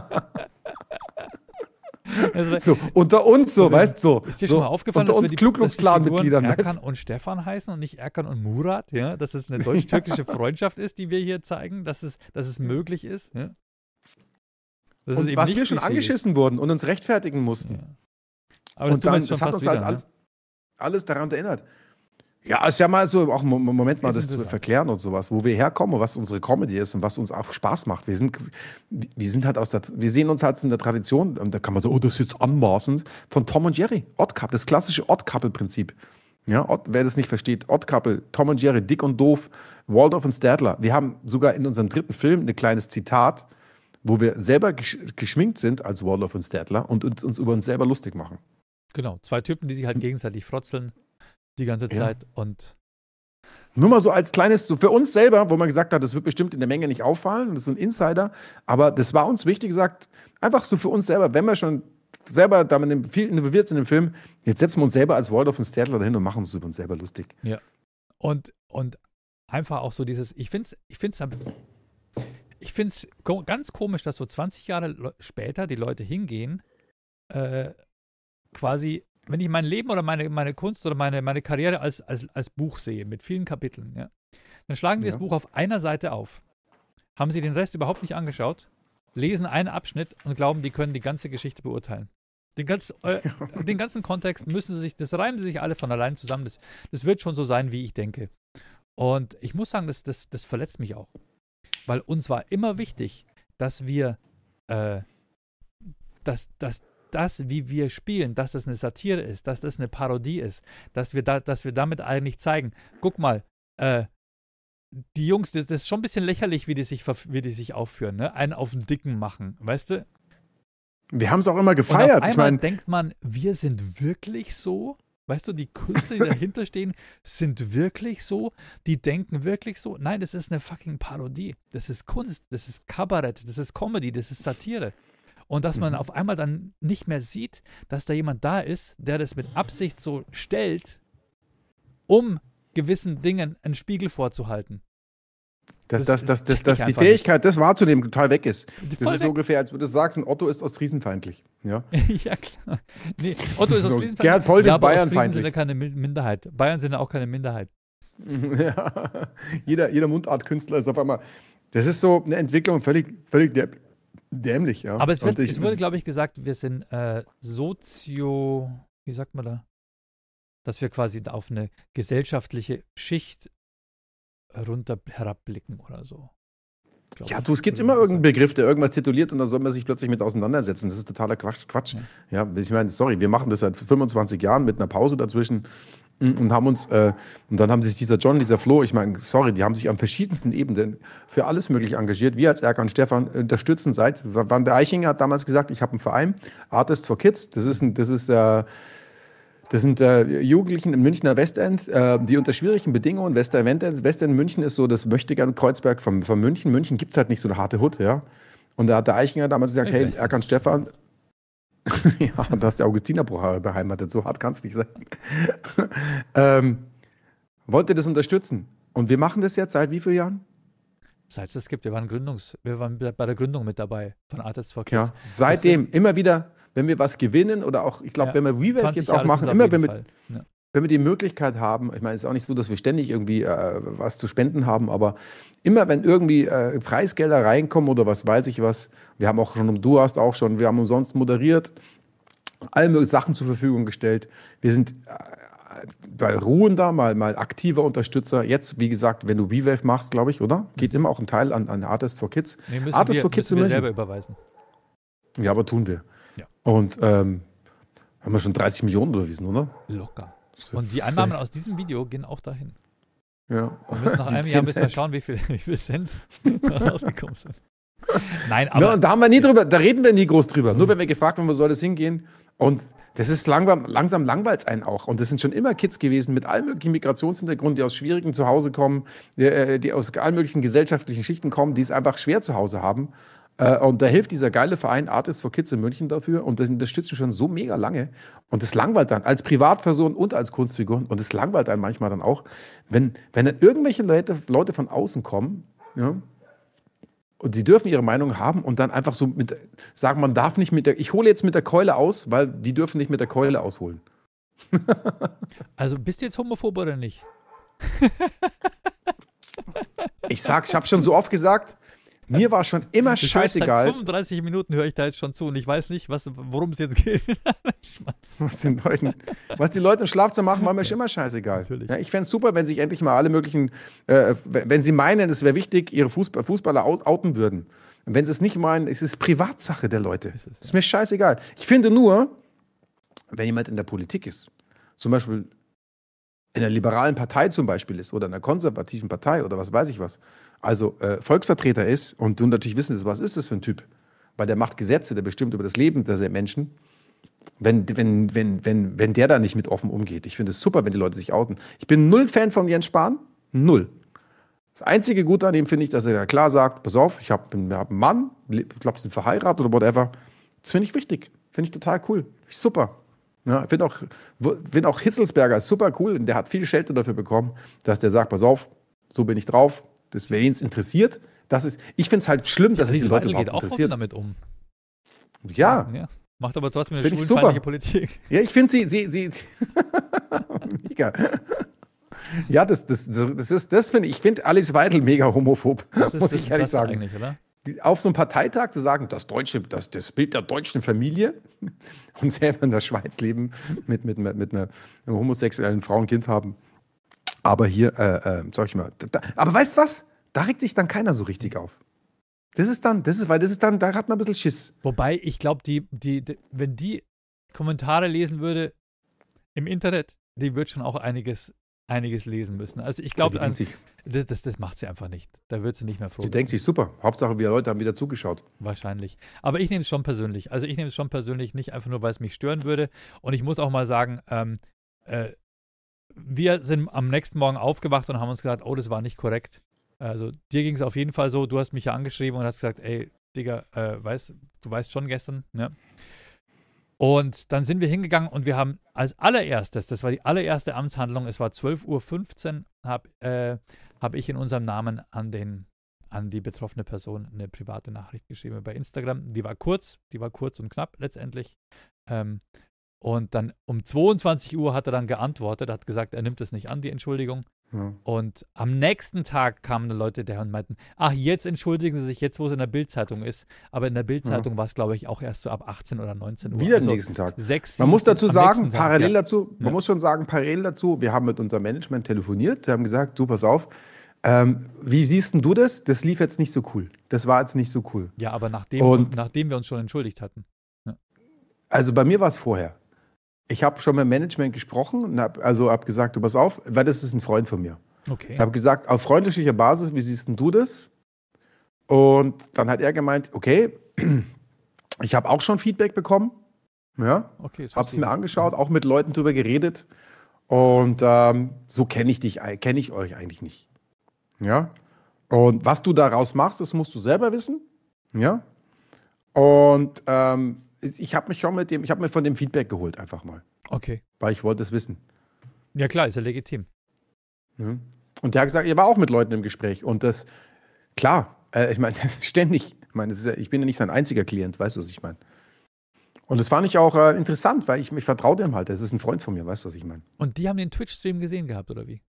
B: Also,
C: So, unter uns so, weißt du, so.
B: ist dir
C: so,
B: schon mal aufgefallen,
C: unter
B: dass
C: uns
B: wir
C: Ku Klux Klan
B: dass die
C: Mitgliedern,
B: Figuren
C: weißt
B: Erkan und Stefan heißen und nicht Erkan und Murat, ja? Dass es eine deutsch-türkische Freundschaft ist, die wir hier zeigen, dass es möglich ist, ja? Dass es
C: Und
B: eben
C: was
B: nicht
C: wir schon
B: Klischee
C: angeschissen wurden und uns rechtfertigen mussten.
B: ist. Ja. Aber das
C: Und
B: tun wir
C: dann,
B: jetzt schon
C: das hat
B: fast
C: uns halt
B: wieder, ne?
C: alles daran erinnert. Ja, ist ja mal so, auch Moment mal,
B: Ist
C: das zu
B: interessant.
C: verklären und sowas, wo wir herkommen und was unsere Comedy ist und was uns auch Spaß macht. Wir sind halt wir sehen uns halt in der Tradition, und da kann man so, oh, das ist jetzt anmaßend, von Tom und Jerry, Odd Couple, das klassische Odd Couple-Prinzip. Ja, wer das nicht versteht, Odd Couple, Tom und Jerry, Dick und Doof, Waldorf und Statler. Wir haben sogar in unserem 3. Film ein kleines Zitat, wo wir selber geschminkt sind als Waldorf und Statler und uns über uns selber lustig machen.
B: Genau, 2 Typen, die sich halt gegenseitig frotzeln die ganze
C: Ja.
B: Zeit und
C: Nur mal so als kleines, so für uns selber, wo man gesagt hat, das wird bestimmt in der Menge nicht auffallen, das ist ein Insider, aber das war uns wichtig gesagt, einfach so für uns selber, wenn wir schon selber damit viel involviert sind im Film, jetzt setzen wir uns selber als Waldorf und Statler dahin und machen uns über uns selber lustig.
B: Und einfach auch so dieses, ich find's ganz komisch, dass so 20 Jahre später die Leute hingehen, quasi, wenn ich mein Leben oder meine Kunst oder meine Karriere als Buch sehe, mit vielen Kapiteln, ja, dann schlagen die das Buch auf einer Seite auf, haben sie den Rest überhaupt nicht angeschaut, lesen einen Abschnitt und glauben, die können die ganze Geschichte beurteilen. Den ganzen Kontext das reimen sie sich alle von allein zusammen. Das wird schon so sein, wie ich denke. Und ich muss sagen, das verletzt mich auch. Weil uns war immer wichtig, dass wir, wie wir spielen, dass das eine Satire ist, dass das eine Parodie ist, dass wir damit eigentlich zeigen, guck mal, die Jungs, das ist schon ein bisschen lächerlich, wie die sich aufführen, ne? Einen auf den Dicken machen, weißt du?
C: Wir haben es auch immer
B: Und
C: gefeiert.
B: auf
C: Ich
B: einmal
C: meine,
B: denkt man, wir sind wirklich so? Weißt du, die Künstler, die dahinter stehen, sind wirklich so? Die denken wirklich so? Nein, das ist eine fucking Parodie. Das ist Kunst, das ist Kabarett, das ist Comedy, das ist Satire. Und dass man auf einmal dann nicht mehr sieht, dass da jemand da ist, der das mit Absicht so stellt, um gewissen Dingen einen Spiegel vorzuhalten.
C: dass
B: das check ich
C: die
B: einfach
C: Fähigkeit, das wahrzunehmen, total weg ist. Das
B: Voll
C: ist so
B: weg.
C: ungefähr, als würdest du sagen, Otto ist ostfriesenfeindlich. Ja?
B: Ja, klar. Nee, Otto ist aus
C: So,
B: Friesen.
C: Gerhard Polt ist
B: aber Ostfriesen
C: bayernfeindlich.
B: sind ja keine Minderheit. Bayern sind ja auch keine Minderheit.
C: Ja. Jeder Mundartkünstler ist auf einmal. Das ist so eine Entwicklung völlig dämlich, ja.
B: Aber es
C: Und
B: wurde, glaube ich, gesagt, wir sind wie sagt man da? Dass wir quasi auf eine gesellschaftliche Schicht herabblicken oder so.
C: Ja, du, es gibt immer irgendeinen Begriff, der irgendwas tituliert und dann soll man sich plötzlich mit auseinandersetzen. Das ist totaler Quatsch. Ja, ich meine, sorry, wir machen das seit 25 Jahren mit einer Pause dazwischen und haben uns, und dann haben sich dieser John, dieser Flo, ich meine, sorry, die haben sich an verschiedensten Ebenen für alles Mögliche engagiert. Wir als Erkan Stefan unterstützen Van der Eichinger hat damals gesagt, ich habe einen Verein, Artists for Kids, das sind Jugendlichen im Münchner Westend, die unter schwierigen Bedingungen, Westend München ist so das Möchtegern Kreuzberg von München. München gibt es halt nicht so eine harte Hut, ja. Und da hat der Eichinger damals gesagt, hey, Erkan Stefan, ja, da ist der Augustinerbruch beheimatet, so hart kann es nicht sein. Wollte das unterstützen. Und wir machen das jetzt seit wie vielen Jahren?
B: Seit es das gibt. Wir waren bei der Gründung mit dabei von Artists for Kids.
C: Ja, seitdem immer wieder, wenn wir was gewinnen oder auch, ich glaube, wenn wir Rework jetzt auch machen, immer wenn wir die Möglichkeit haben, ich meine, es ist auch nicht so, dass wir ständig irgendwie was zu spenden haben, aber immer wenn irgendwie Preisgelder reinkommen oder was weiß ich was, wir haben auch schon, wir haben umsonst moderiert, alle möglichen Sachen zur Verfügung gestellt. Wir sind bei Ruhen da, mal aktiver Unterstützer. Jetzt, wie gesagt, wenn du B-Wave machst, glaube ich, oder? Geht immer auch ein Teil an Artists for Kids.
B: Nee,
C: Artists for Kids
B: müssen wir
C: in
B: selber
C: München.
B: überweisen.
C: Ja, aber tun wir.
B: Ja.
C: Und haben wir schon 30 Millionen überwiesen, oder?
B: Locker. Und die Einnahmen aus diesem Video gehen auch dahin.
C: Ja.
B: Wir müssen nach
C: Die
B: einem
C: 10
B: Jahr müssen wir
C: Cent.
B: schauen, wie viel Cent rausgekommen sind. Nein, aber
C: Ja, und da haben wir nie drüber, da reden wir nie groß drüber. Nur wenn wir gefragt werden, wo soll das hingehen? Und das ist langsam langweilt es einen auch. Und das sind schon immer Kids gewesen mit allem möglichen Migrationshintergrund, die aus schwierigen Zuhause kommen, die aus allen möglichen gesellschaftlichen Schichten kommen, die es einfach schwer zu Hause haben. Und da hilft dieser geile Verein Artists for Kids in München dafür. Und das unterstützt mich schon so mega lange. Und das langweilt dann als Privatperson und als Kunstfigur. Und das langweilt einen manchmal dann auch, wenn dann irgendwelche Leute von außen kommen, ja, und die dürfen ihre Meinung haben und dann einfach so sagen, man darf nicht ich hole jetzt mit der Keule aus, weil die dürfen nicht mit der Keule ausholen.
B: also bist du jetzt homophob oder nicht?
C: Ich habe schon so oft gesagt, mir war schon immer
B: Das heißt,
C: scheißegal,
B: Seit 35 Minuten höre ich da jetzt schon zu und ich weiß nicht, worum es jetzt geht.
C: was die Leute im Schlafzimmer machen, war mir schon immer scheißegal.
B: Natürlich.
C: Ja, ich fände es super, wenn sich endlich mal alle möglichen, wenn sie meinen, es wäre wichtig, ihre Fußballer outen würden. Und wenn sie es nicht meinen, es ist Privatsache der Leute.
B: Ist es, ja.
C: Ist mir scheißegal. Ich finde nur, wenn jemand in der Politik ist, zum Beispiel in einer liberalen Partei zum Beispiel ist oder in einer konservativen Partei oder was weiß ich was, also Volksvertreter ist und du natürlich wissen willst, was ist das für ein Typ, weil der macht Gesetze, der bestimmt über das Leben der Menschen, wenn der da nicht mit offen umgeht. Ich finde es super, wenn die Leute sich outen. Ich bin null Fan von Jens Spahn, null. Das einzige Gute an ihm finde ich, dass er klar sagt, pass auf, ich hab einen Mann, ich glaube, sie sind verheiratet oder whatever. Das finde ich wichtig, finde ich total cool, super. Ja, ich finde auch Hitzelsberger ist super cool und der hat viel Schelte dafür bekommen, dass der sagt, pass auf, so bin ich drauf, das wer ihn interessiert, ich finde es halt schlimm, dass es die
B: Alice
C: Leute
B: Weidel
C: überhaupt
B: geht auch offen
C: interessiert.
B: damit um.
C: Ja,
B: Ja. Macht aber trotzdem eine
C: Find ich
B: schwulenfeindliche
C: super.
B: Politik.
C: ja, ich finde sie mega. Ja, das finde ich finde Alice Weidel mega homophob, muss ich ehrlich
B: Das
C: sagen.
B: eigentlich, oder?
C: Auf so einem Parteitag zu sagen, das Bild der deutschen Familie und selber in der Schweiz leben, mit einer homosexuellen Frau ein Kind haben. Aber hier, sag ich mal, aber weißt du was? Da regt sich dann keiner so richtig auf. Da hat man ein bisschen Schiss.
B: Wobei, ich glaube, wenn die Kommentare lesen würde im Internet, die wird schon auch einiges lesen müssen. Also ich glaube, das macht sie einfach nicht. Da wird sie nicht mehr froh.
C: Die denkt sich, super, Hauptsache wir Leute haben wieder zugeschaut.
B: Wahrscheinlich. Aber ich nehme es schon persönlich. Also ich nehme es schon persönlich, nicht einfach nur, weil es mich stören würde. Und ich muss auch mal sagen, wir sind am nächsten Morgen aufgewacht und haben uns gedacht, oh, das war nicht korrekt. Also dir ging es auf jeden Fall so, du hast mich ja angeschrieben und hast gesagt, ey, Digga, du weißt schon gestern, ne? Und dann sind wir hingegangen und wir haben als allererstes, das war die allererste Amtshandlung, es war 12:15 Uhr, habe ich in unserem Namen an die betroffene Person eine private Nachricht geschrieben bei Instagram. Die war kurz und knapp letztendlich. Und dann um 22 Uhr hat er dann geantwortet, hat gesagt, er nimmt es nicht an, die Entschuldigung.
C: Ja.
B: Und am nächsten Tag kamen dann Leute daher und meinten, ach, jetzt entschuldigen sie sich, jetzt wo es in der Bildzeitung ist. Aber in der Bildzeitung war es, glaube ich, auch erst so ab 18 oder 19 Uhr.
C: Wieder
B: Also
C: am nächsten Tag.
B: 6,
C: Man muss dazu
B: am
C: sagen,
B: nächsten Tag,
C: parallel
B: ja.
C: dazu, man
B: Ja.
C: muss schon sagen, parallel dazu, wir haben mit unserem Management telefoniert, wir haben gesagt, du, pass auf, wie siehst denn du das? Das lief jetzt nicht so cool. Das war jetzt nicht so cool.
B: Ja, aber nachdem wir uns schon entschuldigt hatten.
C: Also bei mir war es vorher. Ich habe schon mit dem Management gesprochen und habe gesagt, du, pass auf, weil das ist ein Freund von mir.
B: Okay.
C: Ich habe gesagt, auf freundlicher Basis, wie siehst denn du das? Und dann hat er gemeint, okay, ich habe auch schon Feedback bekommen. Ja,
B: Okay, das
C: habe es
B: wusste
C: mir
B: ich.
C: angeschaut, auch mit Leuten drüber geredet. Und so kenne ich euch eigentlich nicht. Ja. Und was du daraus machst, das musst du selber wissen. Ja. Und ich habe mir von dem Feedback geholt, einfach mal.
B: Okay.
C: Weil ich wollte es wissen.
B: Ja klar, ist ja legitim.
C: Ja. Und der hat gesagt, er war auch mit Leuten im Gespräch. Und das, klar, ich meine, das ist ständig. Ich meine, ich bin ja nicht sein einziger Klient, weißt du, was ich meine? Und das fand ich auch interessant, weil ich vertraue dem halt. Das ist ein Freund von mir, weißt du, was ich meine?
B: Und die haben den Twitch-Stream gesehen gehabt, oder wie?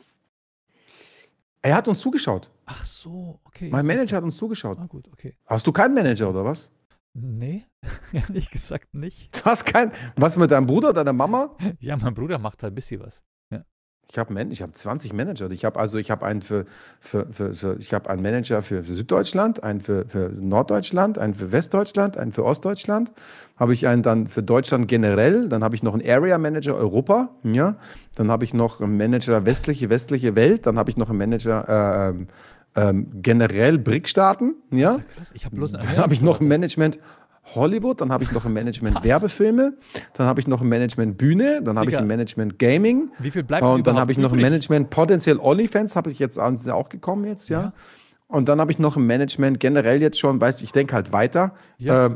C: Er hat uns zugeschaut.
B: Ach so, okay.
C: Mein
B: das ist
C: Manager hat uns zugeschaut.
B: Ah, gut, okay.
C: Hast du keinen Manager oder was?
B: Nee, ehrlich gesagt nicht.
C: Du hast was mit deinem Bruder, deiner Mama?
B: Ja, mein Bruder macht halt ein bisschen was.
C: Ich habe 20 Manager. Ich habe einen ich habe einen Manager für Süddeutschland, einen für Norddeutschland, einen für Westdeutschland, einen für Ostdeutschland. Habe ich einen dann für Deutschland generell. Dann habe ich noch einen Area Manager Europa. Ja. Dann habe ich noch einen Manager westliche Welt. Dann habe ich noch einen Manager generell BRIC-Staaten. Ja.
B: Krass, ich habe bloß
C: Dann habe ich noch ein Management Hollywood, dann habe ich noch ein Management
B: Was?
C: Werbefilme, dann habe ich noch ein Management Bühne, dann habe ich
B: Digga.
C: ein Management Gaming.
B: Wie viel bleibt
C: Und dann habe ich noch ein
B: übrig?
C: Management potenziell OnlyFans, habe ich jetzt ist ja auch gekommen jetzt, ja. Und dann habe ich noch ein Management generell jetzt schon, weißt du, ich denke halt weiter.
B: Ja.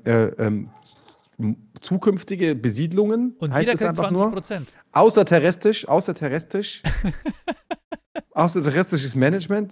C: Zukünftige Besiedlungen,
B: Und
C: heißt
B: jeder
C: es
B: kriegt
C: einfach nur.
B: 20%.
C: Außerterrestrisches Management.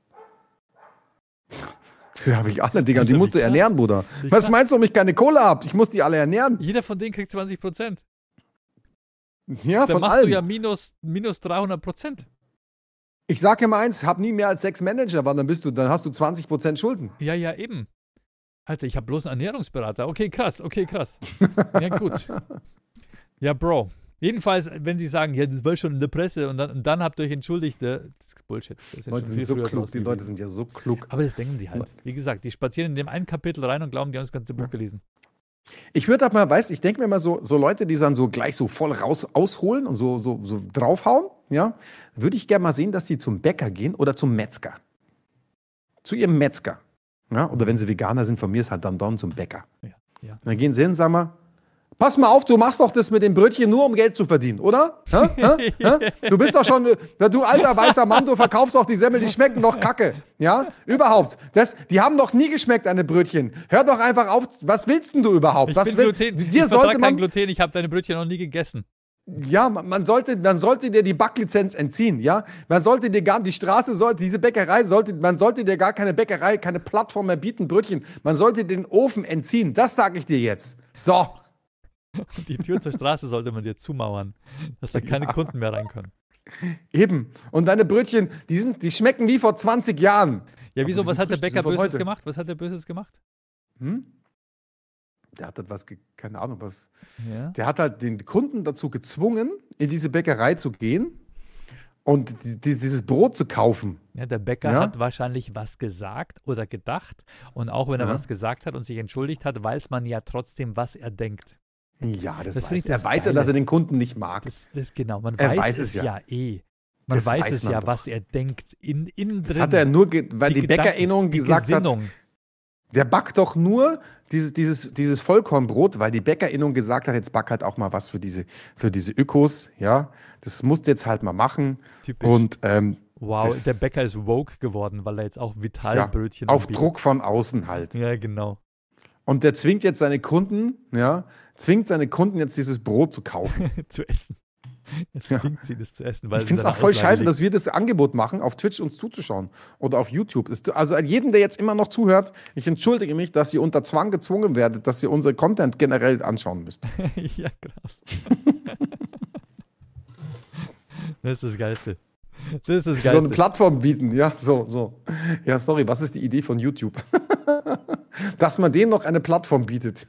C: Die habe ich alle, Digga.
B: Alter,
C: Die musst du
B: wie krass.
C: ernähren, Bruder.
B: Wie
C: Was
B: krass.
C: meinst du, ob ich keine Kohle habe? Ich muss die alle ernähren.
B: Jeder von denen kriegt 20%.
C: Ja,
B: Dann
C: von
B: machst
C: allem.
B: du ja minus 300%.
C: Ich sage immer eins, hab nie mehr als 6 Manager, weil dann hast du 20% Schulden.
B: Ja, eben. Alter, ich habe bloß einen Ernährungsberater. Okay, krass. Ja, gut. Ja, Bro. Jedenfalls, wenn sie sagen, ja, das war schon in der Presse und dann habt ihr euch entschuldigt, das ist Bullshit. Das ist ja
C: Leute
B: schon
C: sind
B: viel
C: so
B: früher
C: klug,
B: draußen
C: die Leute
B: gewesen.
C: sind ja so klug.
B: Aber das denken die halt. Wie gesagt, die spazieren in dem einen Kapitel rein und glauben, die haben das ganze Buch gelesen.
C: Ich würde mal, ich denke mir immer so Leute, die dann so gleich so voll ausholen und so draufhauen, ja, würde ich gerne mal sehen, dass die zum Bäcker gehen oder zum Metzger. Zu ihrem Metzger. Ja, oder wenn sie Veganer sind, von mir ist halt dann zum Bäcker.
B: Ja.
C: Dann gehen sie hin und sagen mal, pass mal auf, du machst doch das mit dem Brötchen nur, um Geld zu verdienen, oder? Hä? Du bist doch schon, du alter weißer Mann, du verkaufst doch die Semmel, die schmecken doch kacke. Ja, überhaupt. Die haben noch nie geschmeckt, deine Brötchen. Hör doch einfach auf, was willst denn du überhaupt?
B: Ich bin Gluten.
C: Dir
B: Ich
C: sollte
B: vertrag kein
C: man,
B: Gluten, ich habe deine Brötchen noch nie gegessen.
C: ja, man sollte dir die Backlizenz entziehen, ja? Man sollte dir gar, diese Bäckerei man sollte dir gar keine Bäckerei, keine Plattform mehr bieten, Brötchen. Man sollte den Ofen entziehen, das sage ich dir jetzt. So.
B: Die Tür zur Straße sollte man dir zumauern, dass da keine Kunden mehr rein können.
C: Eben. Und deine Brötchen, die schmecken wie vor 20 Jahren.
B: Ja, wieso?
C: Aber
B: Was
C: die
B: hat der
C: sind frisch, die
B: Bäcker
C: sind von
B: Böses
C: heute.
B: gemacht? Was hat der Böses gemacht?
C: Der hat halt keine Ahnung was.
B: Ja.
C: Der hat halt den Kunden dazu gezwungen, in diese Bäckerei zu gehen und dieses Brot zu kaufen.
B: Ja, der Bäcker
C: Ja?
B: hat wahrscheinlich was gesagt oder gedacht. Und auch wenn er
C: Ja.
B: was gesagt hat und sich entschuldigt hat, weiß man ja trotzdem, was er denkt.
C: Ja,
B: Das
C: das
B: finde ich
C: weiß er.
B: das
C: Er weiß ja,
B: Geile.
C: dass er den Kunden nicht mag.
B: Das genau. Man
C: Er
B: weiß es ja eh. Man
C: Das
B: weiß
C: weiß
B: es
C: man
B: ja,
C: doch.
B: was er denkt. Innen
C: Das
B: drin.
C: hat er nur, weil die
B: Gedanken,
C: Bäckerinnung
B: die
C: gesagt hat,
B: Gesinnung.
C: der backt doch nur dieses Vollkornbrot, weil die Bäckerinnung gesagt hat, jetzt back halt auch mal was für diese Ökos, ja. Das musst du jetzt halt mal machen.
B: Typisch.
C: Und
B: Wow,
C: das-
B: der Bäcker ist woke geworden, weil er jetzt auch Vitalbrötchen
C: auf
B: anbietet.
C: Druck von außen halt.
B: Ja, genau.
C: Und der zwingt jetzt seine Kunden, jetzt dieses Brot zu kaufen.
B: Zu essen. Jetzt zwingt sie das zu essen. Weil
C: Ich finde es auch voll scheiße, dass wir das Angebot machen, auf Twitch uns zuzuschauen oder auf YouTube. Also an jeden, der jetzt immer noch zuhört, ich entschuldige mich, dass ihr unter Zwang gezwungen werdet, dass ihr unsere Content generell anschauen müsst.
B: Ja, krass. Das ist das Geilste. Das ist das
C: So eine
B: Geilste.
C: Plattform bieten, ja, so. Ja, sorry, was ist die Idee von YouTube? Dass man denen noch eine Plattform bietet.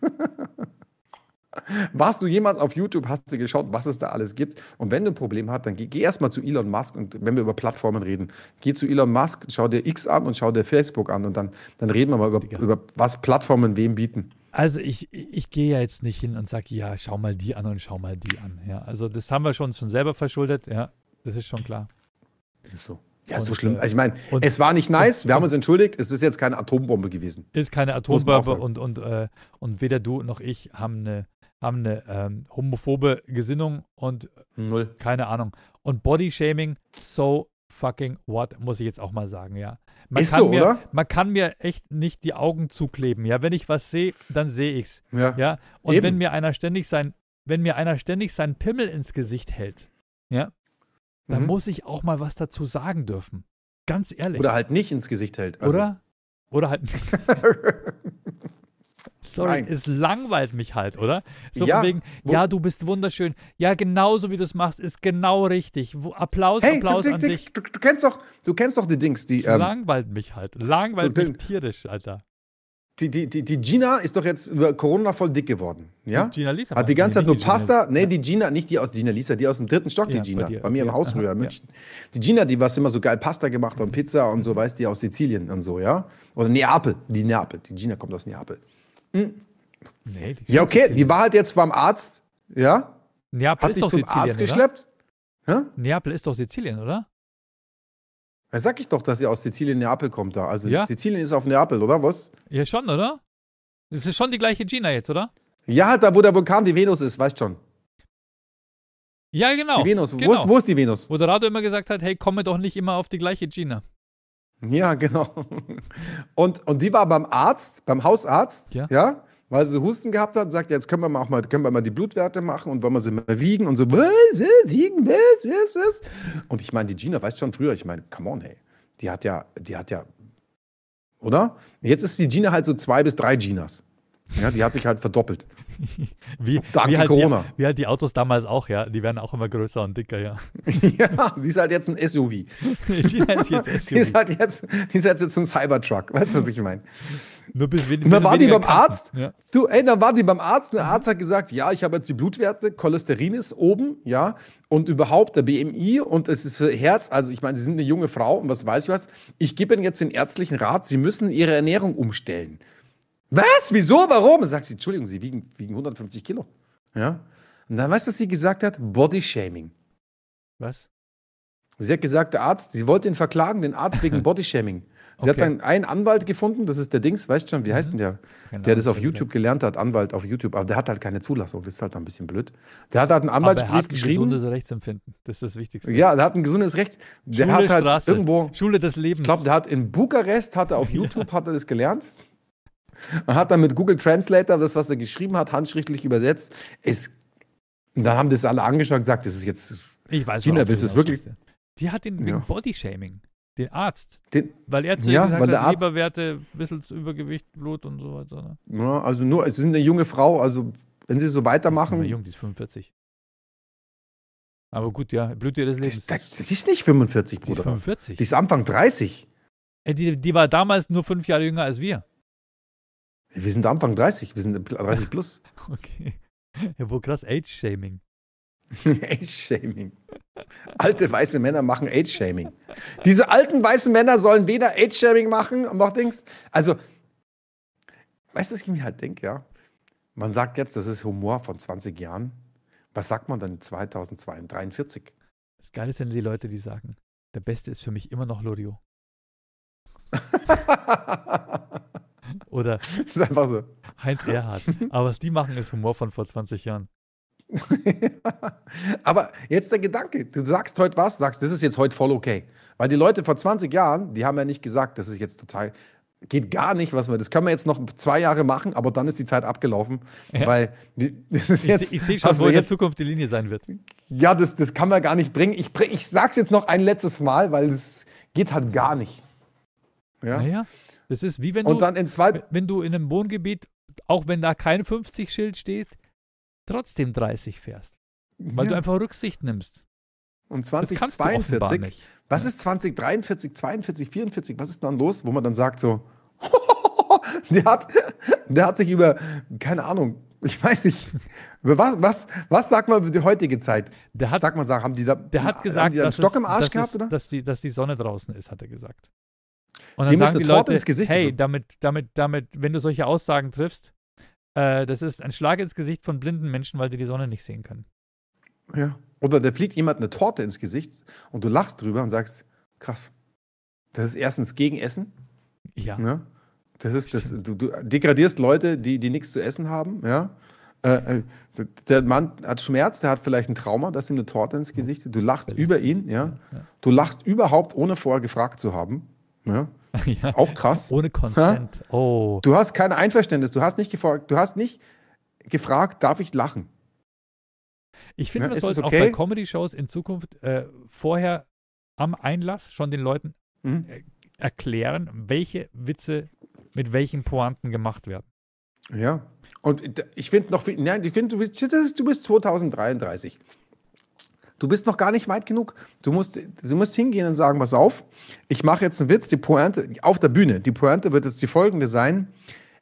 C: Warst du jemals auf YouTube, hast du geschaut, was es da alles gibt? Und wenn du ein Problem hast, dann geh erstmal zu Elon Musk. Und wenn wir über Plattformen reden, geh zu Elon Musk, schau dir X an und schau dir Facebook an. Und dann reden wir mal über was Plattformen wem bieten.
B: Also ich gehe ja jetzt nicht hin und sage, ja, schau mal die an und schau mal die an. Ja, also das haben wir schon selber verschuldet. Ja, das ist schon klar.
C: So. Ja, ist so
B: Und,
C: schlimm. Also ich meine,
B: und-
C: es war nicht nice, wir haben uns entschuldigt, es ist jetzt keine Atombombe gewesen.
B: Ist keine
C: Muss man auch
B: Atombombe und weder du noch ich haben eine homophobe Gesinnung und
C: Null.
B: keine Ahnung. Und Bodyshaming, so fucking what, muss ich jetzt auch mal sagen, ja.
C: Ist so, oder?
B: Man kann mir echt nicht die Augen zukleben, ja. Wenn ich was sehe, dann sehe ich's, ja. Und
C: Eben.
B: wenn mir einer ständig seinen Pimmel ins Gesicht hält, ja, dann muss ich auch mal was dazu sagen dürfen. Ganz ehrlich.
C: Oder halt nicht ins Gesicht hält. Also,
B: Oder halt. Sorry,
C: Nein.
B: es langweilt mich halt, oder? So
C: Ja,
B: von wegen, ja, du bist wunderschön. Ja, genauso wie du es machst, ist genau richtig. Applaus
C: Hey,
B: an dich.
C: du kennst doch die Dings, die.
B: Langweilt mich halt. Langweilt
C: du-
B: mich tierisch, Alter.
C: Die Gina ist doch jetzt über Corona voll dick geworden. Ja?
B: Die Gina Lisa.
C: Hat die ganze Zeit
B: Nee,
C: nur
B: nicht die Gina.
C: Pasta. Nee, die Gina, nicht die aus Gina Lisa, die aus dem 3. Stock, die
B: Ja,
C: Gina.
B: bei dir,
C: Bei mir im
B: ja.
C: Haus
B: Aha,
C: früher in
B: ja.
C: München. Die Gina, die was immer so geil Pasta gemacht und Pizza und so, weißt du, die aus Sizilien und so, ja? Oder Neapel. Die Gina kommt aus Neapel.
B: Nee,
C: Ja, okay, die war halt jetzt beim Arzt, ja?
B: Neapel
C: Hat
B: ist
C: sich
B: doch
C: zum
B: Sizilien,
C: Arzt
B: oder?
C: geschleppt. Ja?
B: Neapel ist doch Sizilien, oder?
C: Da sag ich doch, dass sie aus Sizilien, Neapel kommt da. Also
B: Ja.
C: Sizilien ist auf Neapel, oder was?
B: Ja, schon, oder? Das ist schon die gleiche Gina jetzt, oder?
C: Ja, da wo der Vulkan die Venus ist, weißt schon.
B: Ja, genau.
C: Die Venus,
B: Genau.
C: wo ist die Venus?
B: Wo der Rado immer gesagt hat, hey, komme doch nicht immer auf die gleiche Gina.
C: Ja, genau. Und die war beim Arzt, beim Hausarzt,
B: Ja.
C: weil sie Husten gehabt hat und sagt, jetzt können wir mal die Blutwerte machen und wollen wir sie mal wiegen und so, was, wiegen, was. Und ich meine, die Gina, weißt schon früher, ich meine, come on, hey, die hat ja, oder? Jetzt ist die Gina halt so 2 bis 3 Ginas. Ja, die hat sich halt verdoppelt.
B: Wie
C: Dank Corona.
B: wie halt die Autos damals auch, ja. Die werden auch immer größer und dicker, ja.
C: Ja, die ist halt jetzt ein SUV.
B: Gina ist jetzt SUV.
C: Die ist jetzt so ein Cybertruck, weißt du, was ich meine?
B: Nur bis
C: Und dann war die beim Arzt.
B: Ja.
C: Dann war die beim Arzt. Der Arzt hat gesagt, ja, ich habe jetzt die Blutwerte, Cholesterin ist oben, ja, und überhaupt der BMI und es ist für Herz, also ich meine, Sie sind eine junge Frau und was weiß ich was. Ich gebe Ihnen jetzt den ärztlichen Rat, Sie müssen Ihre Ernährung umstellen. Was? Wieso? Warum? Dann sagt sie, Entschuldigung, Sie wiegen 150 Kilo. Ja. Und dann weißt du, was sie gesagt hat? Bodyshaming.
B: Was?
C: Sie hat gesagt, der Arzt, sie wollte ihn verklagen, den Arzt wegen Bodyshaming. Sie hat
B: Okay.
C: dann einen Anwalt gefunden, das ist der Dings, weißt du schon, wie heißt denn der?
B: Keine
C: Der
B: Ahnung,
C: das auf
B: kenn ich
C: YouTube
B: nicht.
C: gelernt hat, Anwalt auf YouTube, aber der hat halt keine Zulassung, das ist halt ein bisschen blöd. Der hat halt einen
B: Aber er
C: Anwaltsbrief
B: hat ein
C: geschrieben.
B: gesundes Rechtsempfinden. Das ist das Wichtigste.
C: Ja, der hat ein gesundes Recht. Der
B: Schule,
C: hat halt
B: Straße.
C: irgendwo,
B: Schule des Lebens.
C: ich glaube, der hat in Bukarest, hat er auf YouTube, hat er das gelernt. Und hat dann mit Google Translator das, was er geschrieben hat, handschriftlich übersetzt. Und dann haben das alle angeschaut und gesagt, das ist jetzt,
B: Ich weiß
C: Gina,
B: worauf
C: willst du
B: hinaus
C: es wirklich?
B: willst. Die hat ihn wegen
C: Ja.
B: Bodyshaming. Den Arzt.
C: den,
B: Weil er zu ihr
C: Ja,
B: gesagt
C: weil der
B: hat,
C: Arzt-
B: Leberwerte, ein bisschen Übergewicht, Blut und so weiter. Ne?
C: ja, also nur, es ist eine junge Frau, also wenn sie so
B: Aber
C: weitermachen,
B: jung, die ist 45. Aber gut, ja, Blut ihres Lebens.
C: die ist nicht 45,
B: Die ist
C: Bruder.
B: 45.
C: Die ist Anfang 30.
B: Die war damals nur 5 Jahre jünger als wir.
C: Wir sind Anfang 30, wir sind 30 plus.
B: Okay. Ja, wo krass, Age-Shaming.
C: Age-Shaming. Alte weiße Männer machen Age-Shaming. Diese alten weißen Männer sollen weder Age-Shaming machen noch Dings. Also, weißt du, was ich mir halt denke, ja? Man sagt jetzt, das ist Humor von 20 Jahren. Was sagt man dann 2043?
B: Das Geile sind die Leute, die sagen, der Beste ist für mich immer noch Loriot. Oder
C: Das ist einfach so.
B: Heinz Erhardt. Aber was die machen, ist Humor von vor 20 Jahren.
C: Aber jetzt der Gedanke, du sagst heute was, sagst, das ist jetzt heute voll okay. Weil die Leute vor 20 Jahren, die haben ja nicht gesagt, das ist jetzt total, geht gar nicht, das können wir jetzt noch 2 Jahre machen, aber dann ist die Zeit abgelaufen.
B: Ja.
C: Weil das ist jetzt,
B: Ich sehe schon,
C: was
B: wo
C: wir
B: in der
C: jetzt,
B: Zukunft die Linie sein wird.
C: ja, das kann man gar nicht bringen. Ich sag's jetzt noch ein letztes Mal, weil es geht halt gar nicht. Ja?
B: Naja, das ist wie wenn
C: Und dann in
B: wenn du in einem Wohngebiet, auch wenn da kein 50-Schild steht, trotzdem 30 fährst. Weil du einfach Rücksicht nimmst.
C: und
B: Das kannst du offenbar
C: 2042,
B: nicht.
C: was ist 2043, 42, 44, was ist dann los, wo man dann sagt so, der hat sich über, keine Ahnung, ich weiß nicht, über was sagt man über die heutige Zeit?
B: Der hat,
C: Haben die da,
B: der hat
C: haben
B: gesagt,
C: die da einen
B: dass,
C: Stock
B: es,
C: im Arsch
B: dass,
C: gehabt,
B: es,
C: oder?
B: dass die Sonne draußen ist, hat er gesagt. Und
C: Dem
B: dann
C: ist
B: sagen
C: eine
B: die
C: Torte
B: Leute,
C: ins Gesicht
B: hey,
C: geflogen.
B: damit, wenn du solche Aussagen triffst, das ist ein Schlag ins Gesicht von blinden Menschen, weil die die Sonne nicht sehen können.
C: Ja. Oder da fliegt jemand eine Torte ins Gesicht und du lachst drüber und sagst, krass, das ist erstens gegen Essen.
B: Ja.
C: Ja? Du degradierst Leute, die nichts zu essen haben. Ja? Der Mann hat Schmerz, der hat vielleicht ein Trauma, dass ihm eine Torte ins Gesicht. Du lachst über ihn. Ja? Du lachst überhaupt, ohne vorher gefragt zu haben. Ja?
B: Ja.
C: Auch krass.
B: Ohne Consent. Oh.
C: Du hast kein Einverständnis. Du hast nicht gefragt, darf ich lachen?
B: Ich finde,
C: Ja,
B: man
C: ist es
B: sollte
C: okay?
B: auch bei Comedy-Shows in Zukunft vorher am Einlass schon den Leuten
C: Mhm.
B: erklären, welche Witze mit welchen Pointen gemacht werden.
C: Ja. Und ich finde noch, nein, ich finde, du bist 2033. Du bist noch gar nicht weit genug. Du musst hingehen und sagen, pass auf, ich mache jetzt einen Witz, die Pointe auf der Bühne. Die Pointe wird jetzt die folgende sein.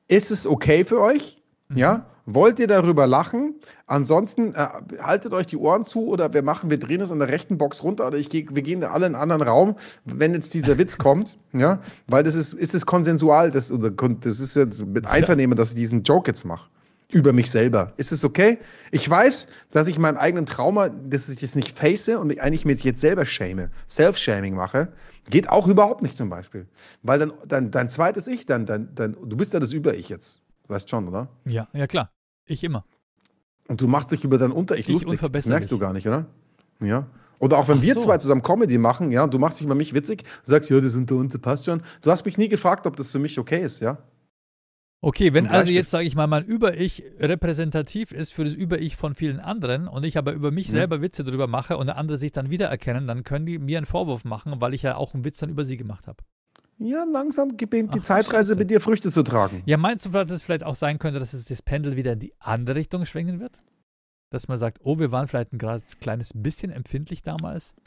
C: Ist es okay für euch? Ja? Wollt ihr darüber lachen? Ansonsten haltet euch die Ohren zu oder wir drehen es an der rechten Box runter oder wir gehen alle in einen anderen Raum, wenn jetzt dieser Witz kommt. Ja? Weil ist es konsensual, das ist ja mit Einvernehmen, dass ich diesen Joke jetzt mache. Über mich selber. Ist es okay? Ich weiß, dass ich meinen eigenen Trauma, dass ich das nicht face und mich eigentlich mit jetzt selber shame, Self-Shaming mache, geht auch überhaupt nicht zum Beispiel. Weil dann dein zweites Ich, du bist ja das Über-Ich jetzt. Weißt schon, oder?
B: Ja, klar. Ich immer.
C: Und du machst dich über dein Unter-Ich lustig. Das merkst du gar nicht, oder? Ja. Oder auch wenn wir zwei zusammen Comedy machen, ja, du machst dich über mich witzig, du sagst, ja, das unter uns passt schon. Du hast mich nie gefragt, ob das für mich okay ist, ja?
B: Okay, wenn also jetzt, sage ich mal, mein Über-Ich repräsentativ ist für das Über-Ich von vielen anderen und ich aber über mich selber Witze drüber mache und der andere sich dann wiedererkennen, dann können die mir einen Vorwurf machen, weil ich ja auch einen Witz dann über sie gemacht habe.
C: Ja, langsam beginnt die Zeitreise mit dir Früchte zu tragen.
B: Ja, meinst du, dass es vielleicht auch sein könnte, dass es das Pendel wieder in die andere Richtung schwingen wird? Dass man sagt, oh, wir waren vielleicht ein kleines bisschen empfindlich damals.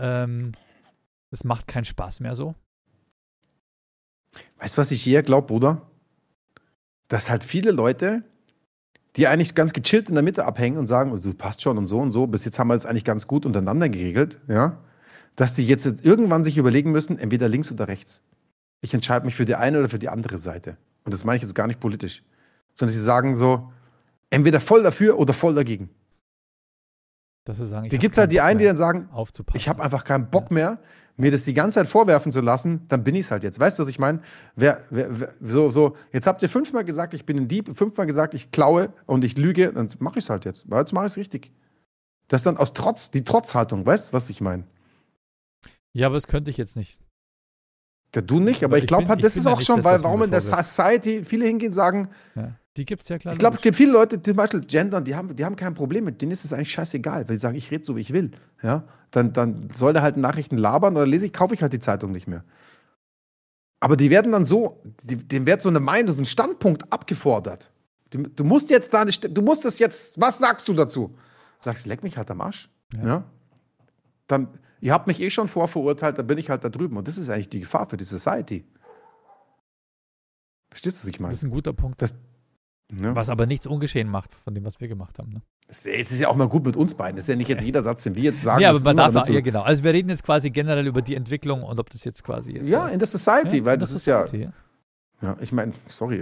B: Das macht keinen Spaß mehr so.
C: Weißt du, was ich hier glaube, Bruder? Dass halt viele Leute, die eigentlich ganz gechillt in der Mitte abhängen und sagen, du passt schon und so, bis jetzt haben wir das eigentlich ganz gut untereinander geregelt, ja, dass die jetzt irgendwann sich überlegen müssen, entweder links oder rechts. Ich entscheide mich für die eine oder für die andere Seite. Und das meine ich jetzt gar nicht politisch. Sondern sie sagen so, entweder voll dafür oder voll dagegen.
B: Dass sie sagen,
C: es gibt halt die einen, die dann sagen,
B: aufzupassen.
C: Ich habe einfach keinen Bock mehr, mir das die ganze Zeit vorwerfen zu lassen, dann bin ich es halt jetzt. Weißt du, was ich meine? Jetzt habt ihr 5-mal gesagt, ich bin ein Dieb, 5-mal gesagt, ich klaue und ich lüge, dann mache ich es halt jetzt. Weil jetzt mache ich es richtig. Das ist dann aus die Trotzhaltung, weißt du, was ich meine?
B: Ja, aber das könnte ich jetzt nicht.
C: Ja, du nicht, aber ich glaube, das ist auch schon, weil warum in der Society viele hingehen und sagen,
B: ja, die gibt es ja klar.
C: Ich glaube, es gibt viele Leute, die zum Beispiel gendern, die haben kein Problem mit, denen ist es eigentlich scheißegal, weil sie sagen, ich rede so, wie ich will. Ja? Dann soll der halt Nachrichten labern oder kaufe ich halt die Zeitung nicht mehr. Aber die werden dann so, dem wird so eine Meinung, so ein Standpunkt abgefordert. Du musst jetzt was sagst du dazu? Sagst, leck mich halt am Arsch. Ja? Dann, ihr habt mich schon vorverurteilt, dann bin ich halt da drüben. Und das ist eigentlich die Gefahr für die Society. Verstehst du, was ich meine?
B: Das ist ein guter Punkt. Was aber nichts ungeschehen macht von dem, was wir gemacht haben. Ne?
C: Es ist ja auch mal gut mit uns beiden. Das ist ja nicht jetzt jeder Satz, den wir jetzt sagen.
B: Ja, aber man darf ja, genau. Also wir reden jetzt quasi generell über die Entwicklung und ob das jetzt quasi jetzt...
C: Ja, in der Society, weil das Society, ist ja... Ja, ich meine, sorry.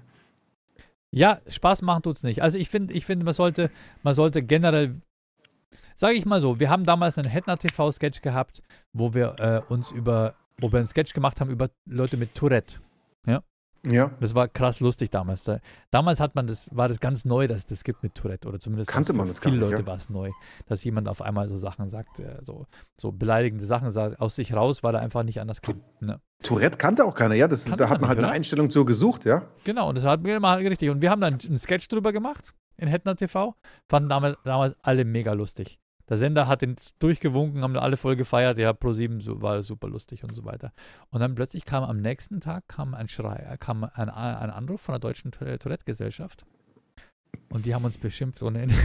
B: Ja, Spaß machen tut's nicht. Also ich finde, man sollte generell... Sage ich mal so, wir haben damals einen Headner TV-Sketch gehabt, wo wir einen Sketch gemacht haben über Leute mit Tourette. Ja. Das war krass lustig damals. Damals war das ganz neu, dass es das gibt mit Tourette. Oder zumindest
C: kannte man das gar nicht.
B: Viele Leute war es neu, dass jemand auf einmal so Sachen sagt, so beleidigende Sachen sagt, aus sich raus, weil er einfach nicht anders kann. Ne?
C: Tourette kannte auch keiner, ja. Da hat man halt eine Einstellung so gesucht, ja.
B: Genau, und das hatten wir mal richtig. Und wir haben dann einen Sketch drüber gemacht in Headner TV. Fanden damals alle mega lustig. Der Sender hat den durchgewunken, haben alle voll gefeiert, ja, Pro7 war super lustig und so weiter. Und dann plötzlich kam am nächsten Tag ein Anruf von der Deutschen Tourette-Gesellschaft und die haben uns beschimpft ohne Ende.